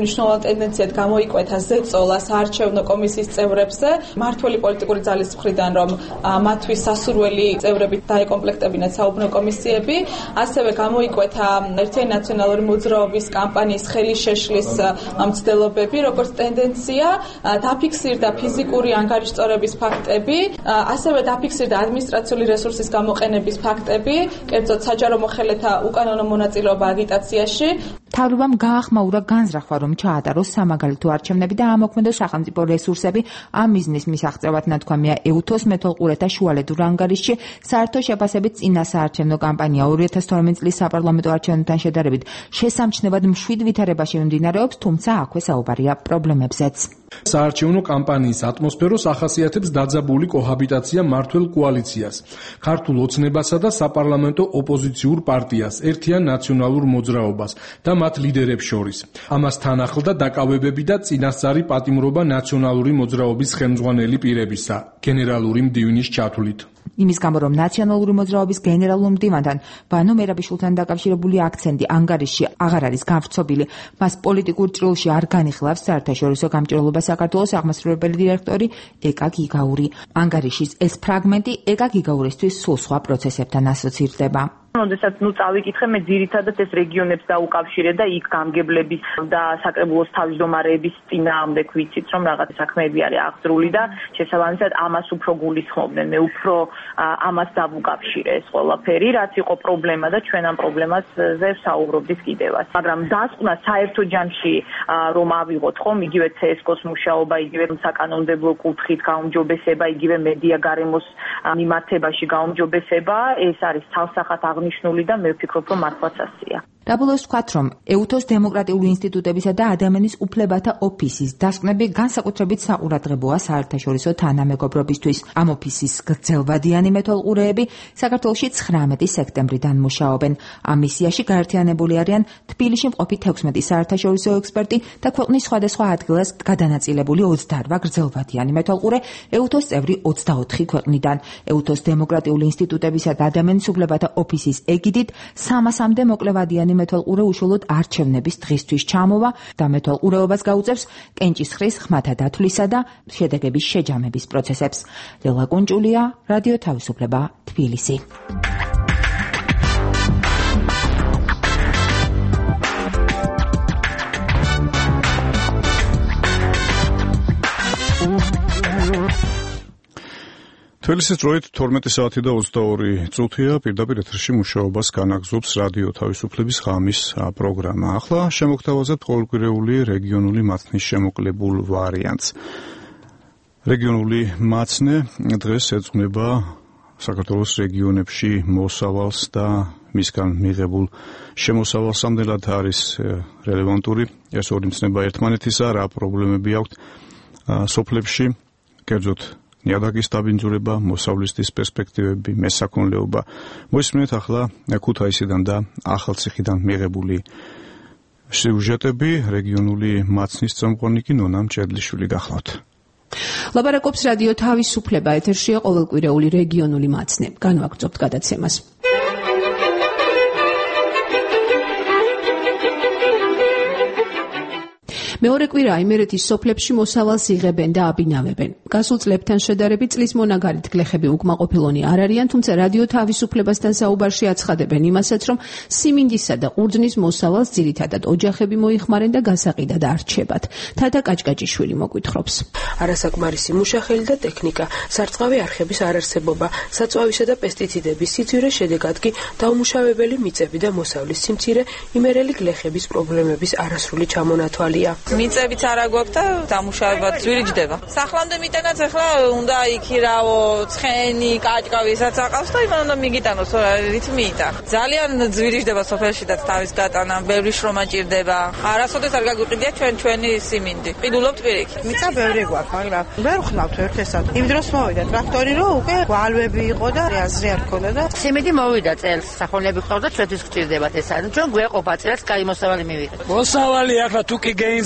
მნიშვნელოვანი ტენდენციად გამოიკვეთა ზეწოლა საარჩევნო კომისიის წევრებზე მმართველი პოლიტიკური ძალის მხრიდან, რომ მათთვის სასურველი წევრებით დაეკომპლექტებინათ საუბნო კომისიები, ასევე გამოიკვეთა ერთიანი ნაციონალური მოძრაობის კამპანიის ხელი შეშლის მცდელობები, როგორც ტენდენცია, დაფიქსირდა ფიზიკური ანგარიშწორების ფაქტები, ასევე დაფიქსირდა ადმინისტრაციული რესურსის გამოყენების ფაქტები, კერძოდ საჯარო მოხელეთა უკანონო მონაწილეობა აგიტაციაში. თავრობამ გაახმაურა განზრახვა, რომ ჩაატაროს სამაგალითო არჩევნები და ამოქმედოს სახელმწიფო რესურსები ამ მიზნის მისაღწევად ნათქვამია ეუთოს მეთვალყურეთა შუალედურ ანგარიშში. საერთო შეფასებით წინა საარჩევნო კამპანია ორი ათას თორმეტი წლის საპარლამენტო არჩევნებთან შედარებით შესამჩნევად მშვიდ ვითარებაში მიმდინარეობს, თუმცა აქვე საუბარია პრობლემებზეც. საარჩევნო კამპანიის ატმოსფეროს ახასიათებს დაძაბული კოჰაბიტაცია მმართველ კოალიციას, ქართულ ოცნებასა და საპარლამენტო ოპოზიციურ პარტიას, ერთიან ნაციონალურ მოძრაობას და მათ ლიდერებს შორის. ამას თან ახლდა დაკავებები და წინასწარი პატიმრობა ნაციონალური მოძრაობის ხელმძღვანელი პირებისა, გენერალური მდივნის ჩათვლით. იმის გამო, რომ ნაციონალური მოძრაობის გენერალურ მდივანთან ბანო მერაბიშვილთან დაკავშირებული აქცენტი ანგარიშში აღარ არის გავრცობილი, მას პოლიტიკურ ჭრილში არ განიხილავს საერთაშორისო გამჭირვალობა საქართველოს აღმასრულებელი დირექტორი ეკა გიგაური. ანგარიშის ეს ფრაგმენტი ეკა გიგაურისთვის სულ სხვა პროცესებთან ასოცირდება. როდესაც ნუ წავიკითხე, მე ძირითადად ეს რეგიონებს დაუკავშირე და იქ გამგებლების და საკრებულოს თავმჯდომარეების წინააღმდეგ ვიცით, რომ რაღაც საქმეები არის აღძრული და შესაბამისად ამას უფრო გულისხმობდნენ. მე უფრო ამას დავუკავშირე ეს ყველაფერი, რაც იყო პრობლემა და ჩვენ ამ პრობლემაზე საუბრობდით კიდევაც. მაგრამ დასკვნა საერთო ჯამში რომ ავიღოთ ხომ, იგივე ცესკოს მუშაობა, იგივე საკანონმდებლო კუთხით გაუმჯობესება, იგივე მედია გარემოს მიმართებაში გაუმჯობესება, ეს არის თავსახად აღნიშნული და მე ვფიქრობ, რომ მართლაც ასეა. რაბოლოს ვთქვათ, რომ ეუთოს დემოკრატიული ინსტიტუტებისა და ადამიანის უფლებათა ოფისის დასკვნები განსაკუთრებით საყურადღებოა საერთაშორისო თანამეგობრობისთვის. ამ ოფისის გრძელვადიანი მეთვალყურეები საქართველოში ცხრამეტი სექტემბრიდან მუშაობენ. ამ მისიაში გაერთიანებული არიან თბილისში მყოფი თექვსმეტი საერთაშორისო ექსპერტი და ქვეყნის სხვადასხვა ადგილას გადანაწილებული ოცდაორვა გრძელვადიანი მეთვალყურე, ეუთოს წევრი ოცდაოთხი ქვეყნიდან. ეუთოს დემოკრატიული ინსტიტუტებისა და ადამიანის უფლებათა ოფისის ეგიდით სამასამდე მოკლევადიანი მეთვალყურე უშუალოდ არჩევნების დღისთვის ჩამოვა და მეთვალყურეობას გაუწევს კენჭისხრის ხმათა დათვლისა და შედეგების შეჯამების პროცესებს. ლელა კუნჭულია, რადიო თავისუფლება, თბილისი. თბილისის დროით თორმეტი საათი და ოცდაორი წუთია, პირდაპირ ეთერში მუშაობას განაგზობს რადიო თავისუფლების ღამის პროგრამა. ახლა შემოგთავაზებთ ყოველკვირეული რეგიონული მაცნის შემოკლებულ ვარიანტს. რეგიონული მაცნე დღეს ეძღვნება საქართველოს რეგიონებში მოსავალს და მისგან მიღებულ შემოსავალს. ამდენად არის რელევანტური ეს ორი მცნება ერთმანეთისა, რა პრობლემები აქვთ სოფლებში, კერძოდ ნიადაგის დაბინძურება, მოსავლისთვის პერსპექტივები, მესაქონლეობა. მოისმინეთ ახლა ქუთაისიდან და ახალციხიდან მიღებული სიუჟეტები. რეგიონული მაცნის წამყვანი ნონა მჭედლიშვილი გახლავთ. ლაპარაკობს რადიო თავისუფლება, ეთერშია ყოველკვირეული რეგიონული მაცნე. განვაგრძობთ გადაცემას. მეორე კვირა იმერეთის სოფლებში მოსავალს იღებენ და აბინავებენ. გასულ წლებთან შედარებით წლის მონაგარით გლეხები უკმაყოფილონი არ არიან, თუმცა რადიო თავისუფლებასთან საუბარში აცხადებენ იმასაც, რომ სიმინდისა და ყურძნის მოსავალს ძირითადად ოჯახები მოიხმარენ და გასაყიდად არჩებათ. თათა კაჭკაჭიშვილი მოგვითხრობს. არასაკმარისი მუშახელი და ტექნიკა, სარწყავი არხების არარსებობა, საწვავისა და პესტიციდების სიცვირე შედეგად კი დაუმუშავებელი მიწები და მოსავლის სიმცირე იმერელი გლეხების პრობლემების არასრული ჩამონათვალია. მიწებიც არა გვაქვს და დამუშავება ძვირიჯდება. სახლამდე მიტანაც ახლა უნდა იქირავო, ცხენი, კაჭკავი ესაც აყავს და იმან უნდა მიგიტანოს, რით მიიტან. ძალიან ძვირიჯდება სოფელშიდაც თავის გატანა, ბევრი შრომა ჭირდება. არასოდეს არ გაგვიყიდია ჩვენ ჩვენი სიმინდი. ყიდულობთ პირიქით. მიწა ბევრი გვაქვს, მაგრამ ვერ ხნავთ ერთესად. იმ დროს მოვიდა ტრაქტორი, რომ უკვე გვალვები იყო და აზრი არ ქონდა და სიმინდი მოვიდა წელს. სახონლები ყავდა ჩვენთვის გჭირდებათ ეს. ანუ ჩვენ გვეყოფა წელს კაი მოსავალი მივიღეთ. მოსავალი ახლა თუ კი გეინზრე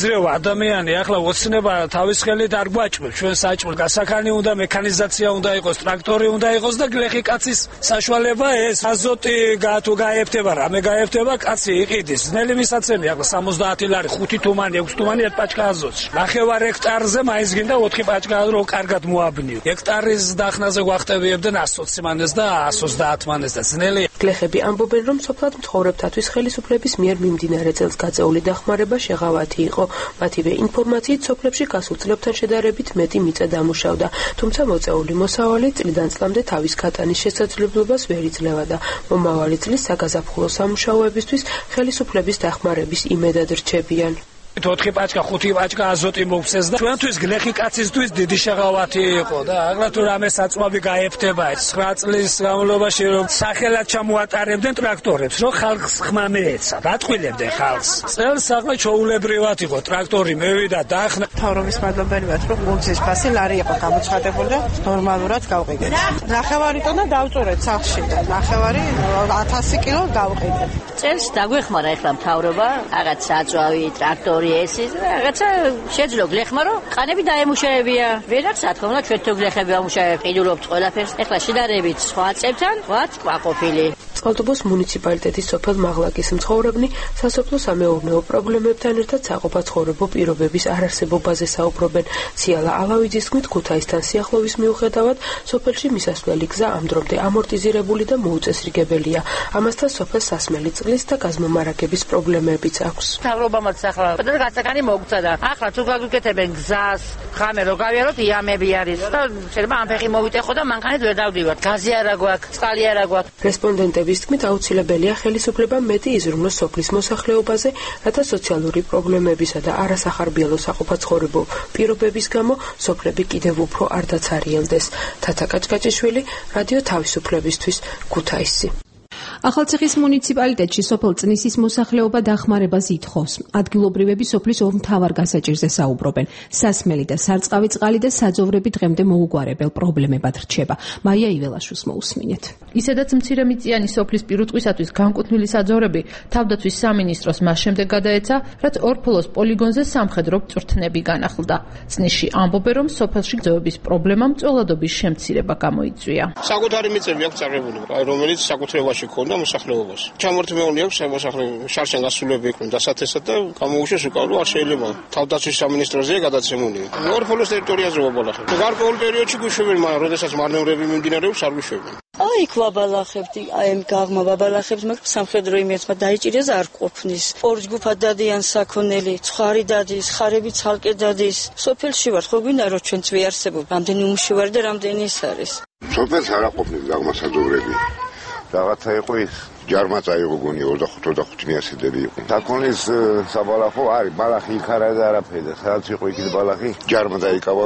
მკვიდრეო ადამიანი ახლა ოცნება თავის ხელით არ გვაჭმევ ჩვენ საჭმელ გასაქანი უნდა მექანიზაცია უნდა იყოს ტრაქტორი უნდა იყოს და გლეხი კაცის საშუალება ეს აზოტი თუ გაეფთება რამე გაეფთება კაცი იყიდის ძნელი მისაცემი ახლა სამოცდაათი ლარი ხუთი თუმანი ექვსი თუმანი ერთ პაჭკა აზოტში ნახევარ ჰექტარზე მაინც გინდა ოთხი პაჭკა რო კარგად მოაბნიო ჰექტარის დახნაზე გვახტევიებდნენ ას ოცი მანეს და ას ოცდაათ მანეს და ძნელი გლეხები ამბობენ რომ სოფლად მცხოვრებთათვის ხელისუფლების მიერ მიმდინარე წელს გაწეული დახმარება შეღავათი იყო მათივე ინფორმაციით სოფლებში გასულ წლებთან შედარებით მეტი მიწა დამუშავდა თუმცა მოწეული მოსავალი წლიდან წლამდე თავის გატანის შესაძლებლობას ვერ იძლევა და მომავალი წლის საგაზაფხულო სამუშაოებისთვის ხელისუფლების დახმარების იმედად რჩებიან. ოთხი პაჭკა, ხუთი პაჭკა აზოტი მოვცეს და ჩვენთვის გლეხი კაცისთვის დიდი შეღავათი იყო და აღლა თუ რამე საწვავი გაეფთება ცხრა წლის განმავლობაში რომ სახელად ჩამოატარებდნენ ტრაქტორებს, რომ ხალხს ხმა მეეცა, დატყვილებდნენ ხალხს. წელს აღლა ჩაულებრივად იყო ტრაქტორი მევიდა დაახნა. თავრობის მადლობელი ვარ, რომ გუნდის ფასი ლარი იყო გამოცხადებული და ნორმალურად გავყიდეთ. ნახევარი ტონა დავწურეთ სახლში და ნახევარი ათასი კილო გავყიდეთ. წელს დაგვეხმარა ახლა მთავრობა, რაღაც საწვავი, ტრაქტორი ესის რაღაცა შეძლო გლეხმა რომ ყანები დაემუშავებია. ვერაც რა თქმა უნდა ჩვენ თუ გლეხები ამუშავებთ ყიდულობთ ყველაფერს. ახლა შედარებით სხვა წებთან ვართ ყვაყოფილი. წყალტუბოს მუნიციპალიტეტის სოფელ მაღლაკის მცხოვრებნი სასოფლო-სამეურნეო პრობლემებთან ერთად საყოფაცხოვრებო პირობების არარსებობაზე საუბრობენ. ციალა ალავიძის თქმით ქუთაისთან სიახლოვის მიუხედავად სოფელში მისასვლელი გზა ამ დრომდე ამორტიზირებული და მოუწესრიგებელია. ამასთან სოფელს სასმელი წყლის და გაზმომარაგების პრობლემებიც აქვს. მთავრობამაც ახლა გასაკანი მოგვცა და ახლა თუ გაგვიკეთებენ გზას, ხამე რო გავიაროთ იამები არის და შეიძლება ამ ფეხი მოვიტეხო და მანქანით ვერ დავდივართ. გაზი არა გვაქვს, წყალი არა გვაქვს. რესპონდენტების თქმით აუცილებელია ხელისუფლებამ მეტი იზრუნოს სოფლის მოსახლეობაზე, რათა სოციალური პრობლემებისა და არასახარბიელო საყოფაცხოვრებო პირობების გამო სოფლები კიდევ უფრო არ დაცარიელდეს. თათა კაჭკაჭიშვილი, რადიო თავისუფლებისთვის, ქუთაისი. ახალციხის მუნიციპალიტეტში სოფელ წნისის მოსახლეობა დახმარებას ითხოვს. ადგილობრივები სოფლის ორ მთავარ გასაჭირზე საუბრობენ. სასმელი და სარწყავი წყალი და საძოვრები დღემდე მოუგვარებელ პრობლემებად რჩება. მაია იველაშვილს მოусმინეთ. ისედაც მცირემიწიანი სოფლის პირუტყვისათვის განკუთვნილი საძოვრები თავდაცვის სამინისტროს მას შემდეგ გადაეცა, რაც ორფოლოს პოლიგონზე სამხედრო წვრთნები განახლდა. წნისში ამბობენ, რომ სოფელში გზების პრობლემა მწველადობის შემცირება გამოიწვია. საკუთარი მიწები აქვს წარებული, რომელიც საკუთრებაში ქონდა მოსახლეობას. ჩამორთმეული აქვს მოსახლეობა, შარშან გასულები იყვნენ დასათესად და გამოუშვეს უკავრო არ შეიძლება. თავდაცვის სამინისტროზეა გადაცემული. ორფოლოს ტერიტორიაზე ვაბალახებ. გარკვეულ პერიოდში გვიშვებენ, მაგრამ როდესაც მარნევრები მიმდინარეობს არ გვიშვებენ. აი იქ ვაბალახებდი, აი ამ გაღმა ვაბალახებდი, მაგრამ სამხედრო იმერთმა დაიჭირეს არ ყოფნის. ორ ჯგუფად დადიან საქონელი, ცხარი დადის, ხარები ცალკე დადის. სოფელში ვარ, ხო გვინდა რომ ჩვენც ვიარსებობ, რამდენი უში ვარ და რამდენი ის არის. სოფელს არ აყოფნის გაღმა საძოვრები. რაღაცა იყო ის ჯარმა წაიღო გონი ოცდახუთ ოცდახუთი მიასედები იყო. საქონლის საბალახო არის, ბალახი იქ არა და არაფერი და სადაც იყო იქით ბალახი, ჯარმა დაიკავა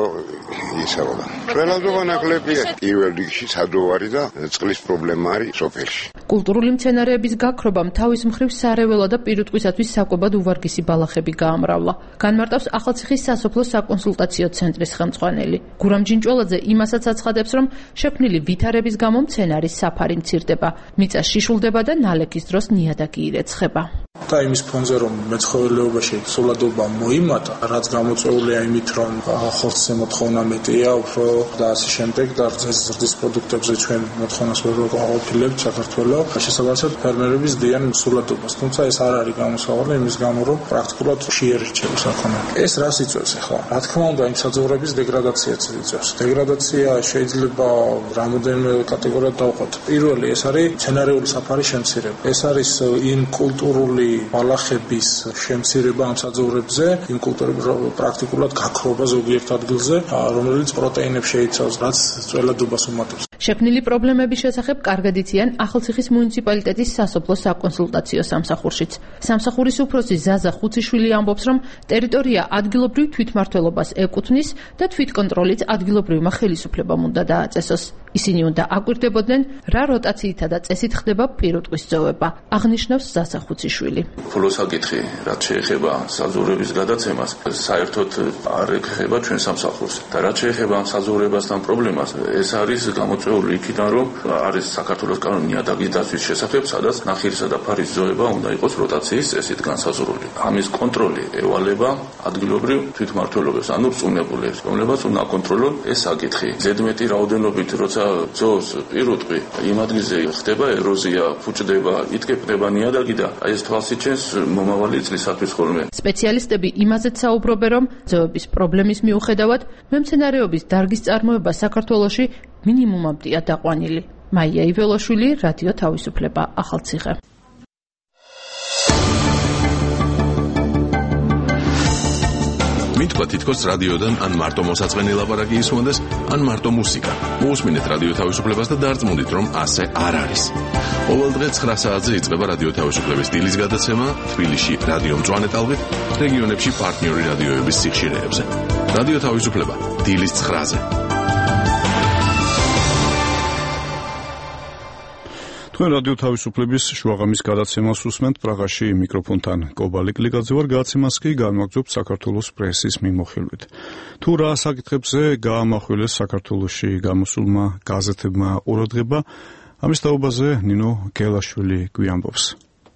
ისავა. ყველადობა ნაკლებია. პირველ რიგში საძოვარი და წყლის პრობლემა არის სოფელში. კულტურული მცენარეების გაქრობამ თავის მხრივ სარეველა და პირუტყვისათვის საკვებად უვარგისი ბალახები გაამრავლა. განმარტავს ახალციხის სასოფლო საკონსულტაციო ცენტრის ხელმძღვანელი. გურამ ჯინჭველაძე იმასაც აცხადებს, რომ შექმნილი ვითარების გამო მცენარის საფარი მცირდება, მიწა შიშულდება და ნალექის დროს ნიადაგი ირეცხება. და იმის ფონზე რომ მეცხოველეობაში სულადობა მოიმატა, რაც გამოწვეულია იმით რომ ხორცზე მოთხოვნა მეტია, უფრო და ასე შემდეგ და ზრდის პროდუქტებზე ჩვენ მოთხოვნას ვერ ვაყოფილებთ საქართველოს. შესაბამისად ფერმერები ზრდიან სულადობას, თუმცა ეს არ არის გამოსავალი იმის გამო რომ პრაქტიკულად შეერჩება საქონელი. ეს რას იწვევს ახლა? რა თქმა უნდა, იმ საძოვრების დეგრადაციაც იწვევს. დეგრადაცია შეიძლება რამოდენიმე კატეგორიად დავყოთ. პირველი ეს არის მცენარეული საფარის შემცირება. ეს არის იმ კულტურული ბალახების შემცირება ამ საძოვრებზე, იმ კულტურების პრაქტიკულად გაქრობა ზოგიერთ ადგილზე, რომელიც პროტეინებს შეიცავს, რაც წველადობას უმატებს. შექმნილი პრობლემების შესახებ კარგად იციან ახალციხის მუნიციპალიტეტის სასოფლო საკონსულტაციო სამსახურშიც. სამსახურის უფროსი ზაზა ხუციშვილი ამბობს, რომ ტერიტორია ადგილობრივ თვითმმართველობას ეკუთვნის და თვითკონტროლით ადგილობრივმა ხელისუფლებამ უნდა დააწესოს. ისინი უნდა აკვირდებოდნენ, რა როტაციითა და წესით ხდება პირუტყვის ძოვება, აღნიშნავს სასახუციშვილი. ფულო საკითხი, რაც შეეხება საზღვრების გადაცემას, საერთოდ არ ეხება ჩვენ სამსახურს. და რაც შეეხება საზღვრებასთან პრობლემას, ეს არის გამოწვეული იქიდან, რომ არის საქართველოს კანონი ნიადაგის დაცვის შესახებ, სადაც ნახივრისა და ფარის ძოვება უნდა იყოს როტაციის წესით განსაზღვრული. ამის კონტროლი ევალება ადგილობრივ თვითმმართველობებს, ანუ რწმუნებულებს, რომლებაც უნდა აკონტროლონ ეს საკითხი. ზედმეტი რაოდენობით როცა ძოვს პირუტყვი, იმ ადგილზე ხდება ეროზია, ფუჭდება, იტკეპდება ნიადაგი და აი ეს თვალსიჩენს მომავალი წლისათვის ხოლმე. სპეციალისტები იმაზეც საუბრობენ, რომ ძოვების პრობლემის მიუხედავად, მემცენარეობის დარგის წარმოება საქართველოში მინიმუმამდეა დაყვანილი. მაია იველოშვილი, რადიო თავისუფლება, ახალციხე. მითქვა თითქოს რადიოდან ან მარტო მოსაწყენი ლაპარაკი ისმოდეს, ან მარტო მუსიკა. მოусმინეთ რადიო თავისუფლებას და დარწმუნდით, რომ ასე არ არის. ყოველ დღე ცხრა საათზე იწყება რადიო თავისუფლების დილის გადაცემა თბილისში რადიო მწვანე ტალღით, რეგიონებში პარტნიორი რადიოების სიხშირეებზე. რადიო თავისუფლება დილის ცხრაზე. თქვენ რადიო თავისუფლების შუაღამის გადაცემას უსმენთ. პრაღაში მიკროფონთან კობალი კლიკაძე ვარ. გადაცემას კი განვაგრძობთ საქართველოს პრესის მიმოხილვით. თუ რა საკითხებზე გაამახვილეს საქართველოში გამოსულმა გაზეთებმა ყურადღება, ამის თაობაზე ნინო გელაშვილი გვიამბობს.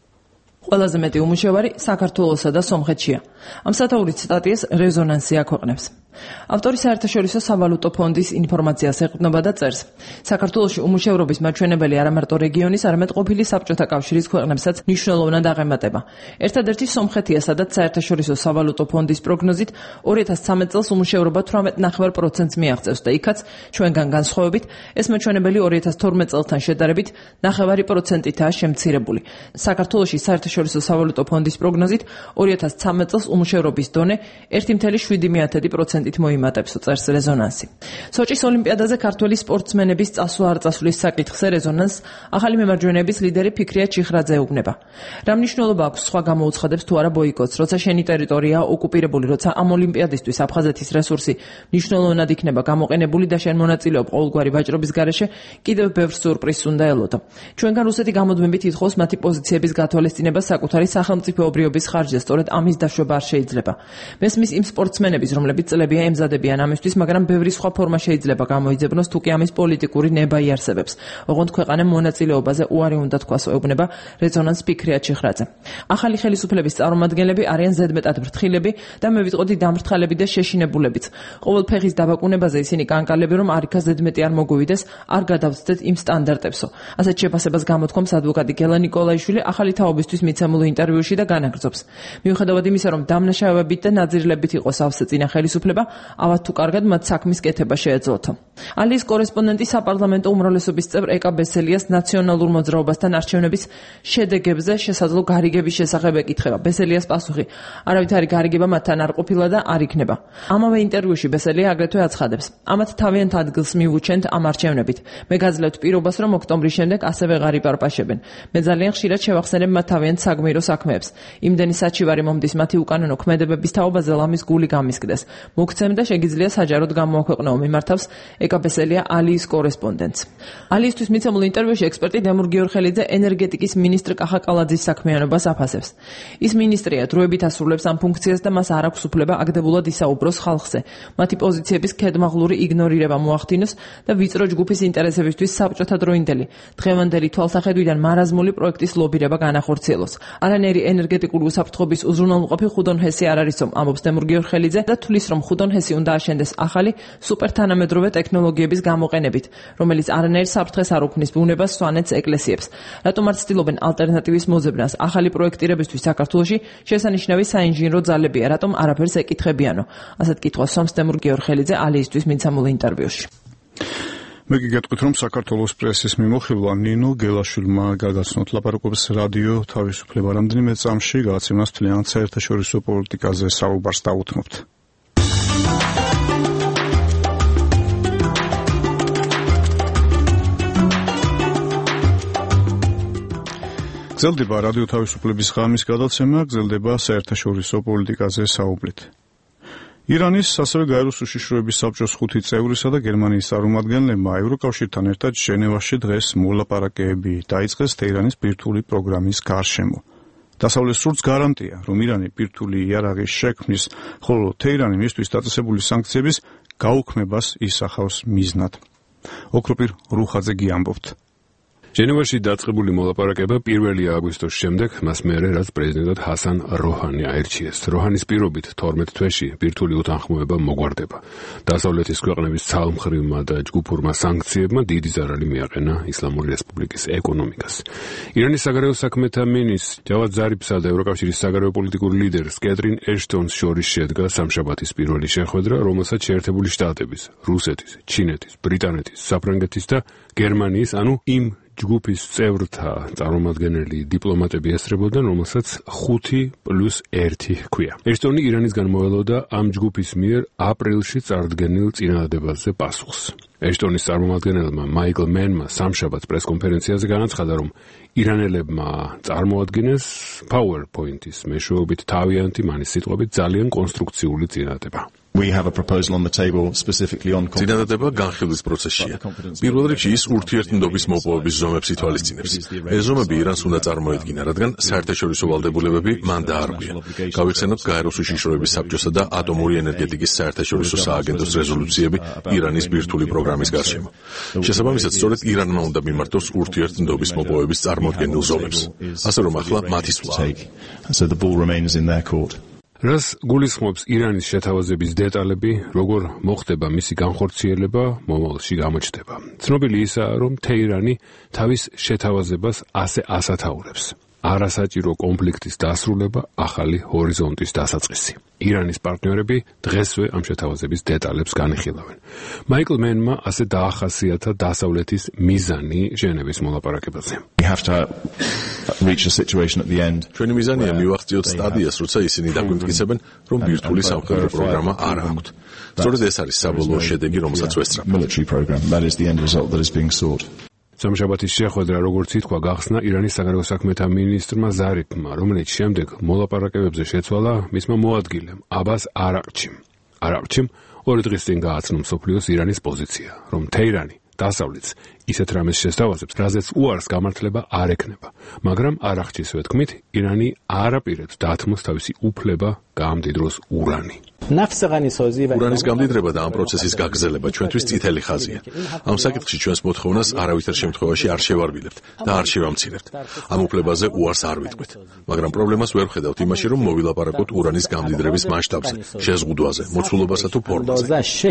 ყველაზე მეტი უმუშევარი საქართველოსა და სომხეთშია. ამ სათაურით სტატიას რეზონანსი აქვეყნებს. ავტორი საერთაშორისო სავალუტო ფონდის ინფორმაციას ეყრდნობა და წერს. საქართველოში უმუშევრობის მაჩვენებელი არა მარტო რეგიონის, არამედ ყოფილი საბჭოთა კავშირის ქვეყნებსაც მნიშვნელოვნად აღემატება. ერთადერთი სომხეთია, სადაც საერთაშორისო სავალუტო ფონდის პროგნოზით ორი ათას ცხრამეტ წელს უმუშევრობა თვრამეტ კoma ხუთი პროცენტს მიაღწევს და იქაც ჩვენგან განსხვავებით ეს მაჩვენებელი ორი ათას თორმეტ წელთან შედარებით ნახევარი პროცენტითაა შემცირებული. საქართველოში საერთაშორისო სავალუტო ფონდის პროგნოზით ორი ათას ცხრამეტ წელს უმუშევრობის დონე ერთი კoma შვიდი პროცენტი მოიმატებს, წერს რეზონანსი. სოჭის ოლიმპიადაზე ქართველი სპორტსმენების წასვლა არ წასვლის საკითხზე რეზონანს ახალი მემარჯვენეების ლიდერი ფიქრია ჩიხრაძე ეუბნება. რა მნიშვნელობა აქვს სხვა გამოუცხადებს თუ არა ბოიკოტს, როცა შენი ტერიტორია ოკუპირებული, როცა ამ ოლიმპიადისთვის აფხაზეთის რესურსი მნიშვნელოვნად იქნება გამოყენებული და შენ მონაწილეობ ყოველგვარი ვაჭრობის გარეშე, კიდევ ბევრ სურპრიზს უნდა ელოდო. ჩვენგან რუსეთი გამოდმებით ითხოვს მათი პოზიციების გათვალისწინება საკუთარი სახელმწიფოებრიობის ხარჯზე, სწორედ ამის დაშვება არ შეიძლება. მესმის იმ სპორტსმენების, რომლებიც წლებია ემზადებიან ამისთვის, მაგრამ ბევრი სხვა ფორმა შეიძლება გამოიძებნოს თუ კი ამის პოლიტიკური ნება იარსებებს. ოღონდ ქვეყანამ მონაწილეობაზე უარი უნდა თქვას, ეუბნება რეზონანს ფიქრია ჩიხრაძე. ახალი ხელისუფლების წარმომადგენლები არიან ზედმეტად ფრთხილები და მე ვიტყოდი დამრთხალები და შეშინებულებიც. ყოველ ფეხის დაბაკუნებაზე ისინი კანკალები, რომ არიქა ზედმეტი არ მოგვივიდეს, არ გადავწდეთ იმ სტანდარტებსო. ასეთ შეფასებას გამოთქვამს ადვოკატი გელა ნიკოლაიშვილი ახალი თაობისთვის მიცემულ ინტერვიუში და განაგრძობს. მიუხედავად იმისა, რომ დამნაშავეებით და ნაძირლებით იყო სავსე წინა ხელისუფლება, ავად თუ კარგად მათ საქმის კეთება შეეძლოთო. ალის კორესპონდენტი საპარლამენტო უმრავლესობის წევრ ეკა ბესელიას ნაციონალურ მოძრაობასთან არჩევნების შედეგებზე შესაძლო გარიგების შესახებ ეკითხება. ბესელიას პასუხი: არავითარი გარიგება მათთან არ ყოფილა და არ იქნება. ამავე ინტერვიუში ბესელია აგრეთვე აცხადებს: ამათ თავიანთ ადგილს მივუჩენთ ამ არჩევნებით. მე გაძლევთ პირობას, რომ ოქტომბრის შემდეგ ასევე ვეღარ იპარპაშებენ. მე ძალიან ხშირად შევახსენებ მათ თავიანთ საგმირო საქმეებს. იმდენი საჩივარი მომდის მათი უკანონო ქმედებების თაობაზე, ლამის გული გამისკდეს. მოგცემ და შეგიძლია საჯაროდ გამოაქვეყნო, მიმართავს ეკა ბესელია ალიის კორესპონდენტს. ალიისთვის მიცემულ ინტერვიუში ექსპერტი დემურ გიორხელიძე ენერგეტიკის მინისტრ კახა კალაძის საქმიანობას აფასებს. ის მინისტრია, დროებით ასრულებს ამ ფუნქციას და მას არ აქვს უფლება აგდებულად ისაუბროს ხალხზე. მათი პოზიციების ქედმაღლური იგნორირება მოახდინოს და ვიწრო ჯგუფის ინტერესებისთვის საბჭოთა დროინდელი დღევანდელი თვალსახედვიდან მარაზმული პროექტის ლობირება განახორციელოს. არანაირი ენერგეტიკული უსაფრთხოების უზრუნველყოფი ხუდონ ჰესი არ არის, ამბობს დემურ გიორხელიძე და თulis რომ ხუდონ ჰესი უნდა აშენდეს ახალი სუპერთანამედროვე ტექნოლოგიების გამოყენებით, რომელიც არანაირ საფრთხეს არ უქმნის ბუნებას, სვანეთს, ეკლესიებს. რატომ არ ცდილობენ ალტერნატივის მოძებნას? ახალი პროექტირებისთვის საქართველოში შესანიშნავი საინჟინრო ძალებია, რატომ არაფერს ეკითხებიანო? ასეთ კითხვას სვამს დემურ გიორხელიძე ალიისთვის მიცემულ ინტერვიუში. მე გიგეთყვით, რომ საქართველოს პრესის მიმოხილვა ნინო გელაშვილმა გადაცნოთ. ლაპარაკობს რადიო თავისუფლება. რამდენიმე წამში გადაცემას თლიანად საერთაშორისო პოლიტიკაზე საუბარს დაუთმობთ. გრძელდება რადიო თავისუფლების ღამის გადაცემა, გრძელდება საერთაშორისო პოლიტიკაზე საუბრით. ირანის ასევე გაეროს უშიშროების საბჭოს ხუთი წევრისა და გერმანიის წარმომადგენლებმა ევროკავშირთან ერთად ჟენევაში დღეს მოლაპარაკებები დაიწყეს თეირანის ბირთვული პროგრამის გარშემო. დასავლეთს სურს გარანტია, რომ ირანი ბირთვული იარაღის შექმნის, ხოლო თეირანი მისთვის დაწესებული სანქციების გაუქმებას ისახავს მიზნად. ოქროპირ რუხაძეგი ამბობთ. ჟენევაში დაწყებული მოლაპარაკება პირველი აგვისტოს შემდეგ მას მერე რაც პრეზიდენტად ჰასან როჰანი აირჩიეს. როჰანის პირობით თორმეტ თვეში ბირთვული უთანხმოება მოგვარდება. დასავლეთის ქვეყნების ცალმხრივმა და ჯგუფურმა სანქციებმა დიდი ზარალი მიაყენა ისლამური რესპუბლიკის ეკონომიკას. ირანის საგარეო საქმეთა მინისტრ ჯავად ზარიფსა და ევროკავშირის საგარეო პოლიტიკურ ლიდერს კეტრინ ეშტონს შორის შედგა სამშაბათის პირველი შეხვედრა, რომელსაც შეერთებული შტატების, რუსეთის, ჩინეთის, ბრიტანეთის, საფრანგეთის და გერმანიის, ანუ იმ ჯგუფის წევრთა წარმომადგენელი დიპლომატები ესწრებოდნენ, რომელსაც ხუთი პლუს ერთი ჰქვია. ეშტონი ირანისგან მოელოდა ამ ჯგუფის მიერ აპრილში წარდგენილ წინადადებაზე პასუხს. ეშტონის წარმომადგენელმა მაიკლ მენმა სამშაბათს პრესკონფერენციაზე განაცხადა, რომ ირანელებმა წარმოადგინეს PowerPoint-ის მეშვეობით თავიანთი მანის სიტყვებით ძალიან კონსტრუქციული წინადადება. We have a proposal on the table specifically on წინადადება განხილვის პროცესშია. პირველ რიგში ის ურთიერთმდობის მოპოვების ზომებს ითვალისწინებს. ეს ზომები ირანს უნდა წარმოედგინა, რადგან საერთაშორისო ვალდებულებები მან დაარღვია. გავიხსენოთ გაეროს უშიშროების საბჭოსა და ატომური ენერგეტიკის საერთაშორისო სააგენტოს რეზოლუციები ირანის ბირთვული პროგრამის გარშემო. შესაბამისად, სწორედ ირანმა უნდა მიმართოს ურთიერთმდობის მოპოვების წარმოდგენილ ზომებს. ასე რომ ახლა მათი სვლა. So the ball remains in their court. რას გულისხმობს ირანის შეთავაზების დეტალები, როგორ მოხდება მისი განხორციელება, მომავალში გამოჩნდება. ცნობილი ისაა, რომ თეირანი თავის შეთავაზებას ასე ასათაურებს. არასაჭირო კონფლიქტის დასრულება, ახალი ჰორიზონტის დასაწყისი. ირანის პარტნიორები დღესვე ამ შეთავაზების დეტალებს განიხილავენ. მაიკლ მენმა ასე დაახასიათა დასავლეთის მიზანი ჟენევის მოლაპარაკებაზე. We have to reach a situation at the end. ჩვენი მიზანია მივახციოთ სტადიას, როცა ისინი დაგვიმტკიცებენ, რომ ბირთვული სამხედრო პროგრამა არ აქვთ. სწორედ ეს არის საბოლოო შედეგი, რომელსაც ვესწრაფთ. Military program. That is the end result that is being sought. სამშაბათის შეხვედრა, როგორც ითქვა, გახსნა ირანის საგარეო საქმეთა მინისტრმა ზარიფმა, რომელიც შემდეგ მოლაპარაკებებზე შეცვალა მისმა მოადგილემ აბას არაყჩიმ. არაყჩიმ ორი დღის წინ გააცნო მსოფლიოს ირანის პოზიცია, რომ თეირანი დასავლეთს ისეთ რამეს შესთავაზებს, რაზეც უარს გამართლება არ ექნება, მაგრამ არაყჩისვე თქმით, ირანი არ აპირებს დათმოს თავისი უფლება გაამდიდროს ურანი. ურანის გამდიდრება და ამ პროცესის გაგრძელება ჩვენთვის წითელი ხაზია. ამ საკითხში ჩვენს მოთხოვნას არავითარ შემთხვევაში არ შევარბილებთ და არ შევამცირებთ. ამ უფლებაზე უარს არ ვიტყვით, მაგრამ პრობლემას ვერ ვხედავთ იმაში, რომ მოვილაპარაკოთ ურანის გამდიდრების მასშტაბზე, შეზღუდვაზე, მოცულობასა თუ ფორმაზე.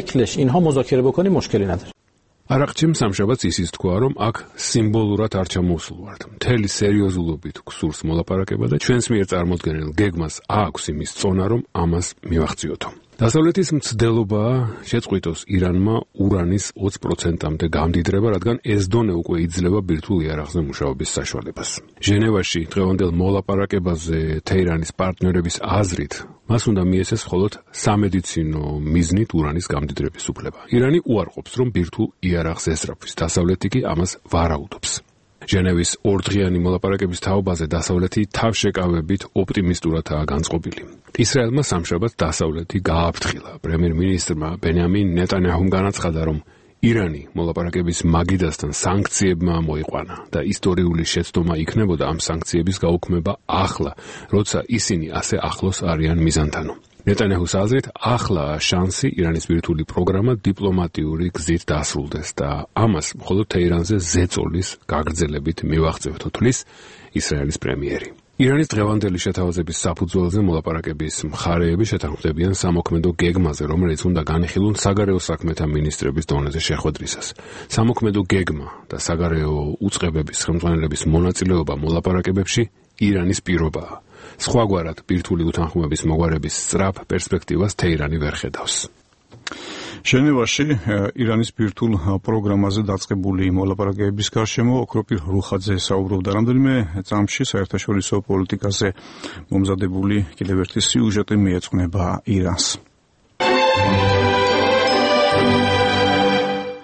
არაყჩიმ სამშაბათს ისიც თქვა, რომ აქ სიმბოლურად არ ჩამოვსულვართ. მთელი სერიოზულობით გსურს მოლაპარაკება და ჩვენს მიერ წარმოდგენილ გეგმას აქვს იმის წონა, რომ ამას მივახციოთო. დასავლეთის მცდელობაა შეწყვიტოს ირანმა ურანის ოცი პროცენტამდე გამდიდრება, რადგან ეს დონე უკვე იძლევა ბირთვულ იარაღზე მუშაობის საშუალებას. ჟენევაში დღევანდელ მოლაპარაკებაზე თეირანის პარტნიორების აზრით მას უნდა მიეცეს მხოლოდ სამედიცინო მიზნით ურანის გამდიდრების უფლება. ირანი უარყოფს, რომ ბირთვულ იარაღს ესწრაფვის, დასავლეთი კი ამას ვარაუდობს. ჟენევის ორდღიანი მოლაპარაკების თაობაზე დასავლეთი თავშეკავებით ოპტიმისტურადაა განწყობილი. ისრაელმა სამშაბათს დასავლეთი გააფრთხილა. პრემიერ-მინისტრმა ბენიამინ ნეტანიაჰუმ განაცხადა, რომ ირანი მოლაპარაკების მაგიდასთან სანქციებმა მოიყვანა და ისტორიული შეცდომა იქნებოდა ამ სანქციების გაუქმება ახლა, როცა ისინი ასე ახლოს არიან მიზანთანო. ნეტანიაჰუს აზრით, ახლაა შანსი ირანის ბირთვული პროგრამა დიპლომატიური გზით დასრულდეს და ამას მხოლოდ თეირანზე ზეწოლის გაგრძელებით მივაღწევთო, თვლის ისრაელის პრემიერი. ირანის დღევანდელი შეთავაზების საფუძველზე მოლაპარაკების მხარეები შეთანხმდებიან სამოქმედო გეგმაზე, რომელიც უნდა განიხილონ საგარეო საქმეთა მინისტრების დონეზე შეხვედრისას. სამოქმედო გეგმა და საგარეო უწყებების ხელმძღვანელების მონაწილეობა მოლაპარაკებებში ირანის პირობაა. სხვაგვარად ბირთვული უთანხმოების მოგვარების სწრაფ პერსპექტივას თეირანი ვერ ხედავს. ჟენევაში ირანის ბირთვულ პროგრამაზე დაწყებული მოლაპარაკებების გარშემო ოქროპირ რუხაძე საუბრობდა. რამდენიმე წამში საერთაშორისო პოლიტიკაზე მომზადებული კიდევ ერთი სიუჟეტი მიეძღვნება ირანს.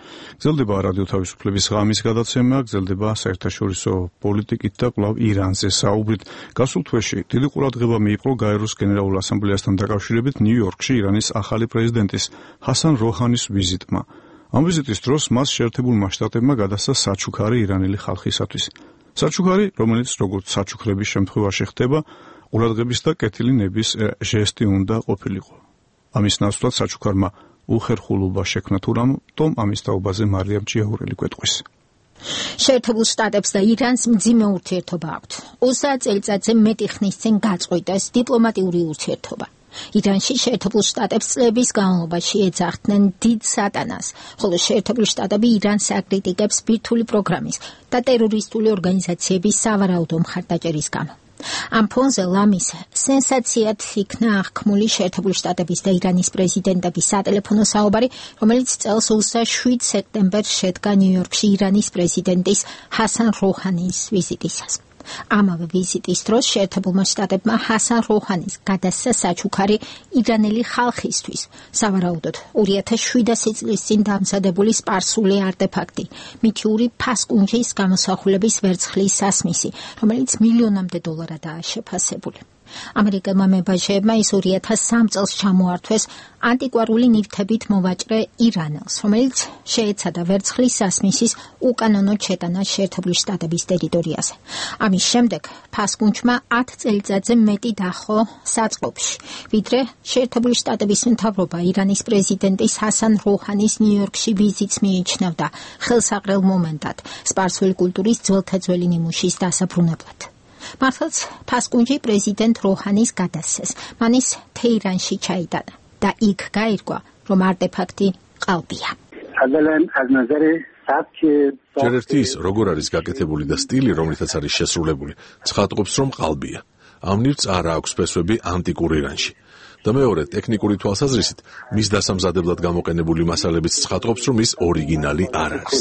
გრძელდება რადიო თავისუფლების ღამის გადაცემა, გრძელდება საერთაშორისო პოლიტიკით და კვლავ ირანზე საუბრით. გასულ თვეში დიდი ყურადღება მიიპყრო გაეროს გენერალურ ასამბლეასთან დაკავშირებით ნიუ-იორკში ირანის ახალი პრეზიდენტის ჰასან როჰანის ვიზიტმა. ამ ვიზიტის დროს მას შეერთებულმა შტატებმა გადასცა საჩუქარი ირანელი ხალხისათვის. საჩუქარი, რომელიც როგორც საჩუქრების შემთხვევაში ხდება, ყურადღების და კეთილი ნების ჟესტი უნდა ყოფილიყო. ამის ნაცვლად საჩუქარმა უხერხულობა შექმნა, თუმცა ამის თაობაზე მარიამ ჭიაურელი გვეტყვის. შეერთებულ შტატებს და ირანს მძიმე ურთიერთობა აქვთ. ოცდაათ წელიწადზე მეტი ხნის წინ გაწყვიტეს დიპლომატიური ურთიერთობა. ირანში შეერთებულ შტატებს წლების განმავლობაში ეძახდნენ დიდ სატანას, ხოლო შეერთებული შტატები ირანს აკრიტიკებს ბირთვული პროგრამის და ტერორისტული ორგანიზაციების სავარაუდო მხარდაჭერის გამო. ამ ფონზე ლამის სენსაციად იქნა აღქმული შეერთებული შტატების და ირანის პრეზიდენტების სატელეფონო საუბარი, რომელიც წელს ოცდაშვიდ სექტემბერს შედგა ნიუ-იორკში ირანის პრეზიდენტის ჰასან როჰანის ვიზიტისას. ამავე ვიზიტის დროს შეერთებულმა შტატებმა ჰასან როჰანის გადასცა საჩუქარი ირანელი ხალხისთვის, სავარაუდოდ ორი ათას შვიდასი წლის წინ დამზადებული სპარსული არტეფაქტი, მითიური ფასკუნჯის გამოსახულების ვერცხლის სასმისი, რომელიც მილიონამდე დოლარადაა შეფასებული. ამერიკელმა მებაჟეებმა ის ორი ათას სამ წელს ჩამოართვეს ანტიკვარული ნივთებით მოვაჭრე ირანელს, რომელიც შეეცადა ვერცხლის სასმისის უკანონო ჩეტანა შეერთებული შტატების ტერიტორიაზე. ამის შემდეგ ფასკუნჯმა ათ წელიწადზე მეტი დაჰყო საწყობში, ვიდრე შეერთებული შტატების მთავრობა ირანის პრეზიდენტის ჰასან როჰანის ნიუ-იორკში ვიზიტს მიიჩნევდა ხელსაყრელ მომენტად სპარსული კულტურის ძველთაძველი ნიმუშის დასაბრუნებლად. მართლაც ფასკუნჯი პრეზიდენტ როჰანის გადასცეს, მან ის თეირანში ჩაიტანა და იქ გაირკვა, რომ არტეფაქტი ყალბია. ჯერ ერთი ის, როგორ არის გაკეთებული და სტილი, რომლითაც არის შესრულებული, ცხადყოფს, რომ ყალბია. ამ ნივთს არ აქვს ფესვები ანტიკურ ირანში. და მეორე, ტექნიკური თვალსაზრისით, მის დასამზადებლად გამოყენებული მასალების ცხადყოფს, რომ ის ორიგინალი არ არის.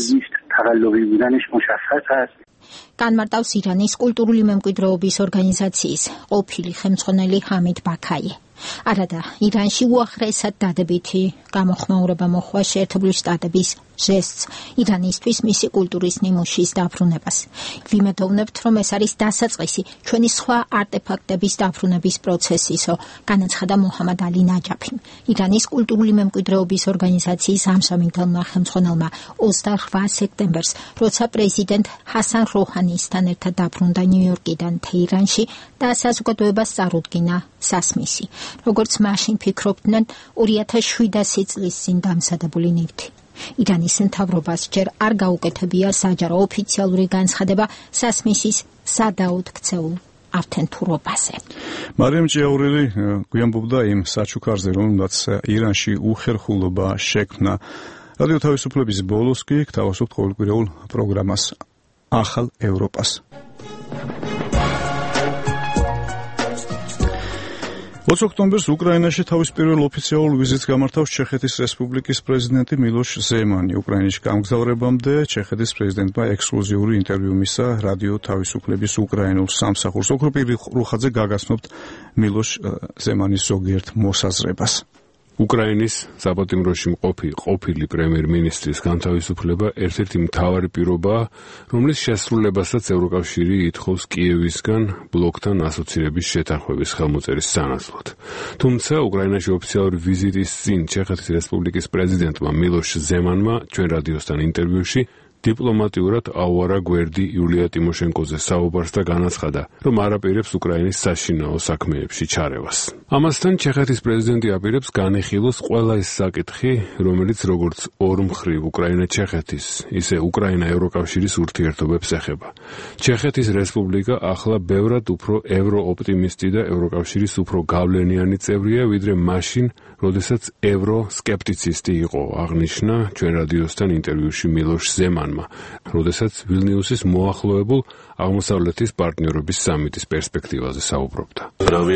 განმარტავს ირანის კულტურული მემკვიდრეობის ორგანიზაციის ყოფილი ხელმძღვანელი ჰამიდ ბაქაი. არადა ირანში უახლესად დადებითი გამოხმაურება მოხდა შეერთებული შტატების ჟესტს ირანისთვის მისი კულტურის ნიმუშის დაბრუნებას. ვიმედოვნებთ, რომ ეს არის დასაწყისი ჩვენი სხვა არტეფაქტების დაბრუნების პროცესისო, განაცხადა მუჰამად ალი ნაჯაფი, ირანის კულტურული მემკვიდრეობის ორგანიზაციის ამჟამინდელმა ხელმძღვანელმა ოცდაოთხ სექტემბერს, როცა პრეზიდენტ ჰასან როჰანისთან ერთად დაბრუნდა ნიუ-იორკიდან თეირანში და საზოგადოებას წარუდგინა სასმისი, როგორც მაშინ ფიქრობდნენ ორი ათას შვიდასი წლის წინ დამზადებული ნივთი. ირანის მთავრობას ჯერ არ გაუკეთებია საჯარო ოფიციალური განცხადება სასმისის სადაოდ ქცეულ ავთენტურობაზე. მარიამ ჭიაურელი გვიამბობდა იმ საჩუქარზე, რომელმაც ირანში უხერხულობა შექმნა. რადიო თავისუფლების ბოლოს კი გთავაზობთ ყოველკვირეულ პროგრამას ახალ ევროპას. ოცი ოქტომბერს უკრაინაში თავის პირველ ოფიციალურ ვიზიტს გამართავს ჩეხეთის რესპუბლიკის პრეზიდენტი მილოშ ზემანი. უკრაინაში გამგზავრებამდე ჩეხეთის პრეზიდენტმა ექსკლუზიური ინტერვიუ მისცა რადიო თავისუფლების უკრაინულ სამსახურს. ოქროპირ რუხაძე გაგაცნობთ მილოშ ზემანის ზოგიერთ მოსაზრებას. უკრაინის საპატიმროში მყოფი ყოფილი პრემიერ-მინისტრის განთავისუფლება ერთ-ერთი მთავარი პირობაა, რომლის შესრულებასაც ევროკავშირი ითხოვს კიევისგან ბლოკთან ასოცირების შეთანხმების ხელმოწერის სანაცვლოდ. თუმცა უკრაინაში ოფიციალური ვიზიტის წინ ჩეხეთის რესპუბლიკის პრეზიდენტმა მილოშ ზემანმა ჩვენ რადიოსთან ინტერვიუში დიპლომატიურად აუარა გვერდი იულია ტიმოშენკოზე საუბარს და განაცხადა, რომ არ აპირებს უკრაინის საშინაო საქმეებში ჩარევას. ამასთან ჩეხეთის პრეზიდენტი აპირებს განეხილოს ყველა ის საკითხი, რომელიც როგორც ორმხრივ უკრაინა-ჩეხეთის, ისე უკრაინა-ევროკავშირის ურთიერთობებს ეხება. ჩეხეთის რესპუბლიკა ახლა ბევრად უფრო ევროოპტიმისტი და ევროკავშირის უფრო გავლენიანი წევრია, ვიდრე მაშინ, როდესაც ევროსკეპტიცისტი იყო, აღნიშნა ჩვენ რადიოსთან ინტერვიუში მილოშ ზემანმა. ერდოგანმა, როდესაც ვილნიუსის მოახლოებულ აღმოსავლეთის პარტნიორობის სამიტის პერსპექტივაზე საუბრობდა.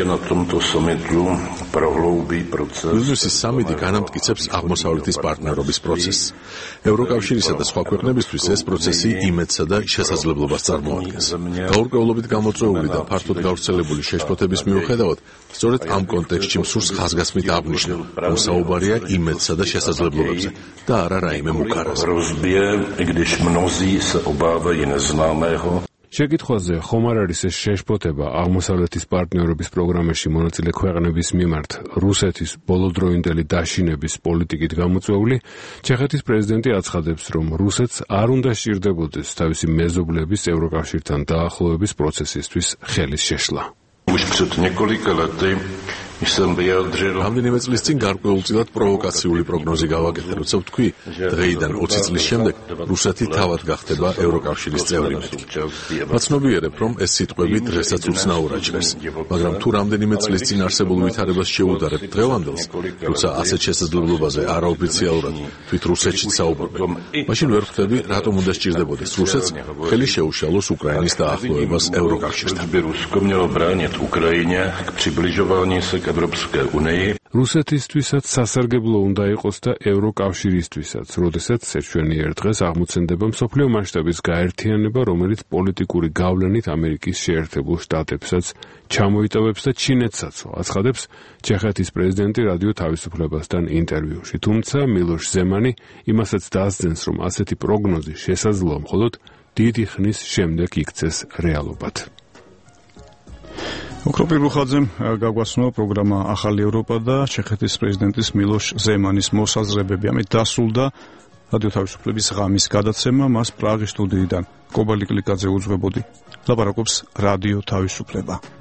ვილნიუსის სამიტი განამტკიცებს აღმოსავლეთის პარტნიორობის პროცესს. ევროკავშირისა და სხვა ქვეყნებისთვის ეს პროცესი იმედსა და შესაძლებლობას წარმოადგენს. გაურკვევლობით გამოწვეული და ფართოდ გავრცელებული შეშფოთების მიუხედავად, სწორედ ამ კონტექსტში მსურს ხაზგასმით აღნიშნა, რომ საუბარია იმედსა და შესაძლებლობებზე და არა რაიმე მუქარაზე. შეკითხვაზე ხომ არ არის ეს შეშფოთება აღმოსავლეთის პარტნიორობის პროგრამაში მონაწილე ქვეყნების მიმართ რუსეთის ბოლოდროინდელი დაშინების პოლიტიკით გამოწვეული, ჩეხეთის პრეზიდენტი აცხადებს, რომ რუსეთს არ უნდა სჭირდებოდეს თავისი მეზობლების ევროკავშირთან დაახლოების პროცესისთვის ხელის შეშლა. რამდენიმე წლის წინ გარკვეულწილად პროვოკაციული პროგნოზი გავაკეთე, როცა ვთქვი, დღეიდან ოცი წლის შემდეგ რუსეთი თავად გახდება ევროკავშირის წევრი. მაცნობიერებ, რომ ეს სიტყვები დღესაც უცნაურად ჭრეს, მაგრამ თუ რამდენიმე წლის წინ არსებულ ვითარებას შეუდარებ დღევანდელს, როცა ასეთ შესაძლებლობაზე არაოფიციალურად თვით რუსეთშიც საუბრობენ, მაშინ ვერ ხვდები, რატომ უნდა სჭირდებოდეს რუსეთს ხელი შეუშალოს უკრაინის დაახლოებას ევროკავშირთან. რუსეთისთვისაც სასარგებლო უნდა იყოს და ევროკავშირისთვისაც, როდესაც საჩვენიერ დღეს აღმოცენდება მსოფლიო მასშტაბის გაერთიანება, რომელიც პოლიტიკური გავლენით ამერიკის შეერთებულ შტატებსაც ჩამოიტოვებს და ჩინეთსაც აცხადებს ჩეხეთის პრეზიდენტი რადიო თავისუფლებასთან ინტერვიუში. თუმცა მილოშ ზემანი იმასაც დასძენს, რომ ასეთი პროგნოზი შესაძლოა მხოლოდ დიდი ხნის შემდეგ იქცეს რეალობად. ოქროპირ რუხაძემ გაგვაცნო პროგრამა ახალი ევროპა და ჩეხეთის პრეზიდენტის მილოშ ზემანის მოსაზრებები. ამით დასრულდა რადიო თავისუფლების ღამის გადაცემა. მას პრაღის სტუდიიდან კობალი კლიკაძე უძღვებოდი. ლაპარაკობს რადიო თავისუფლება.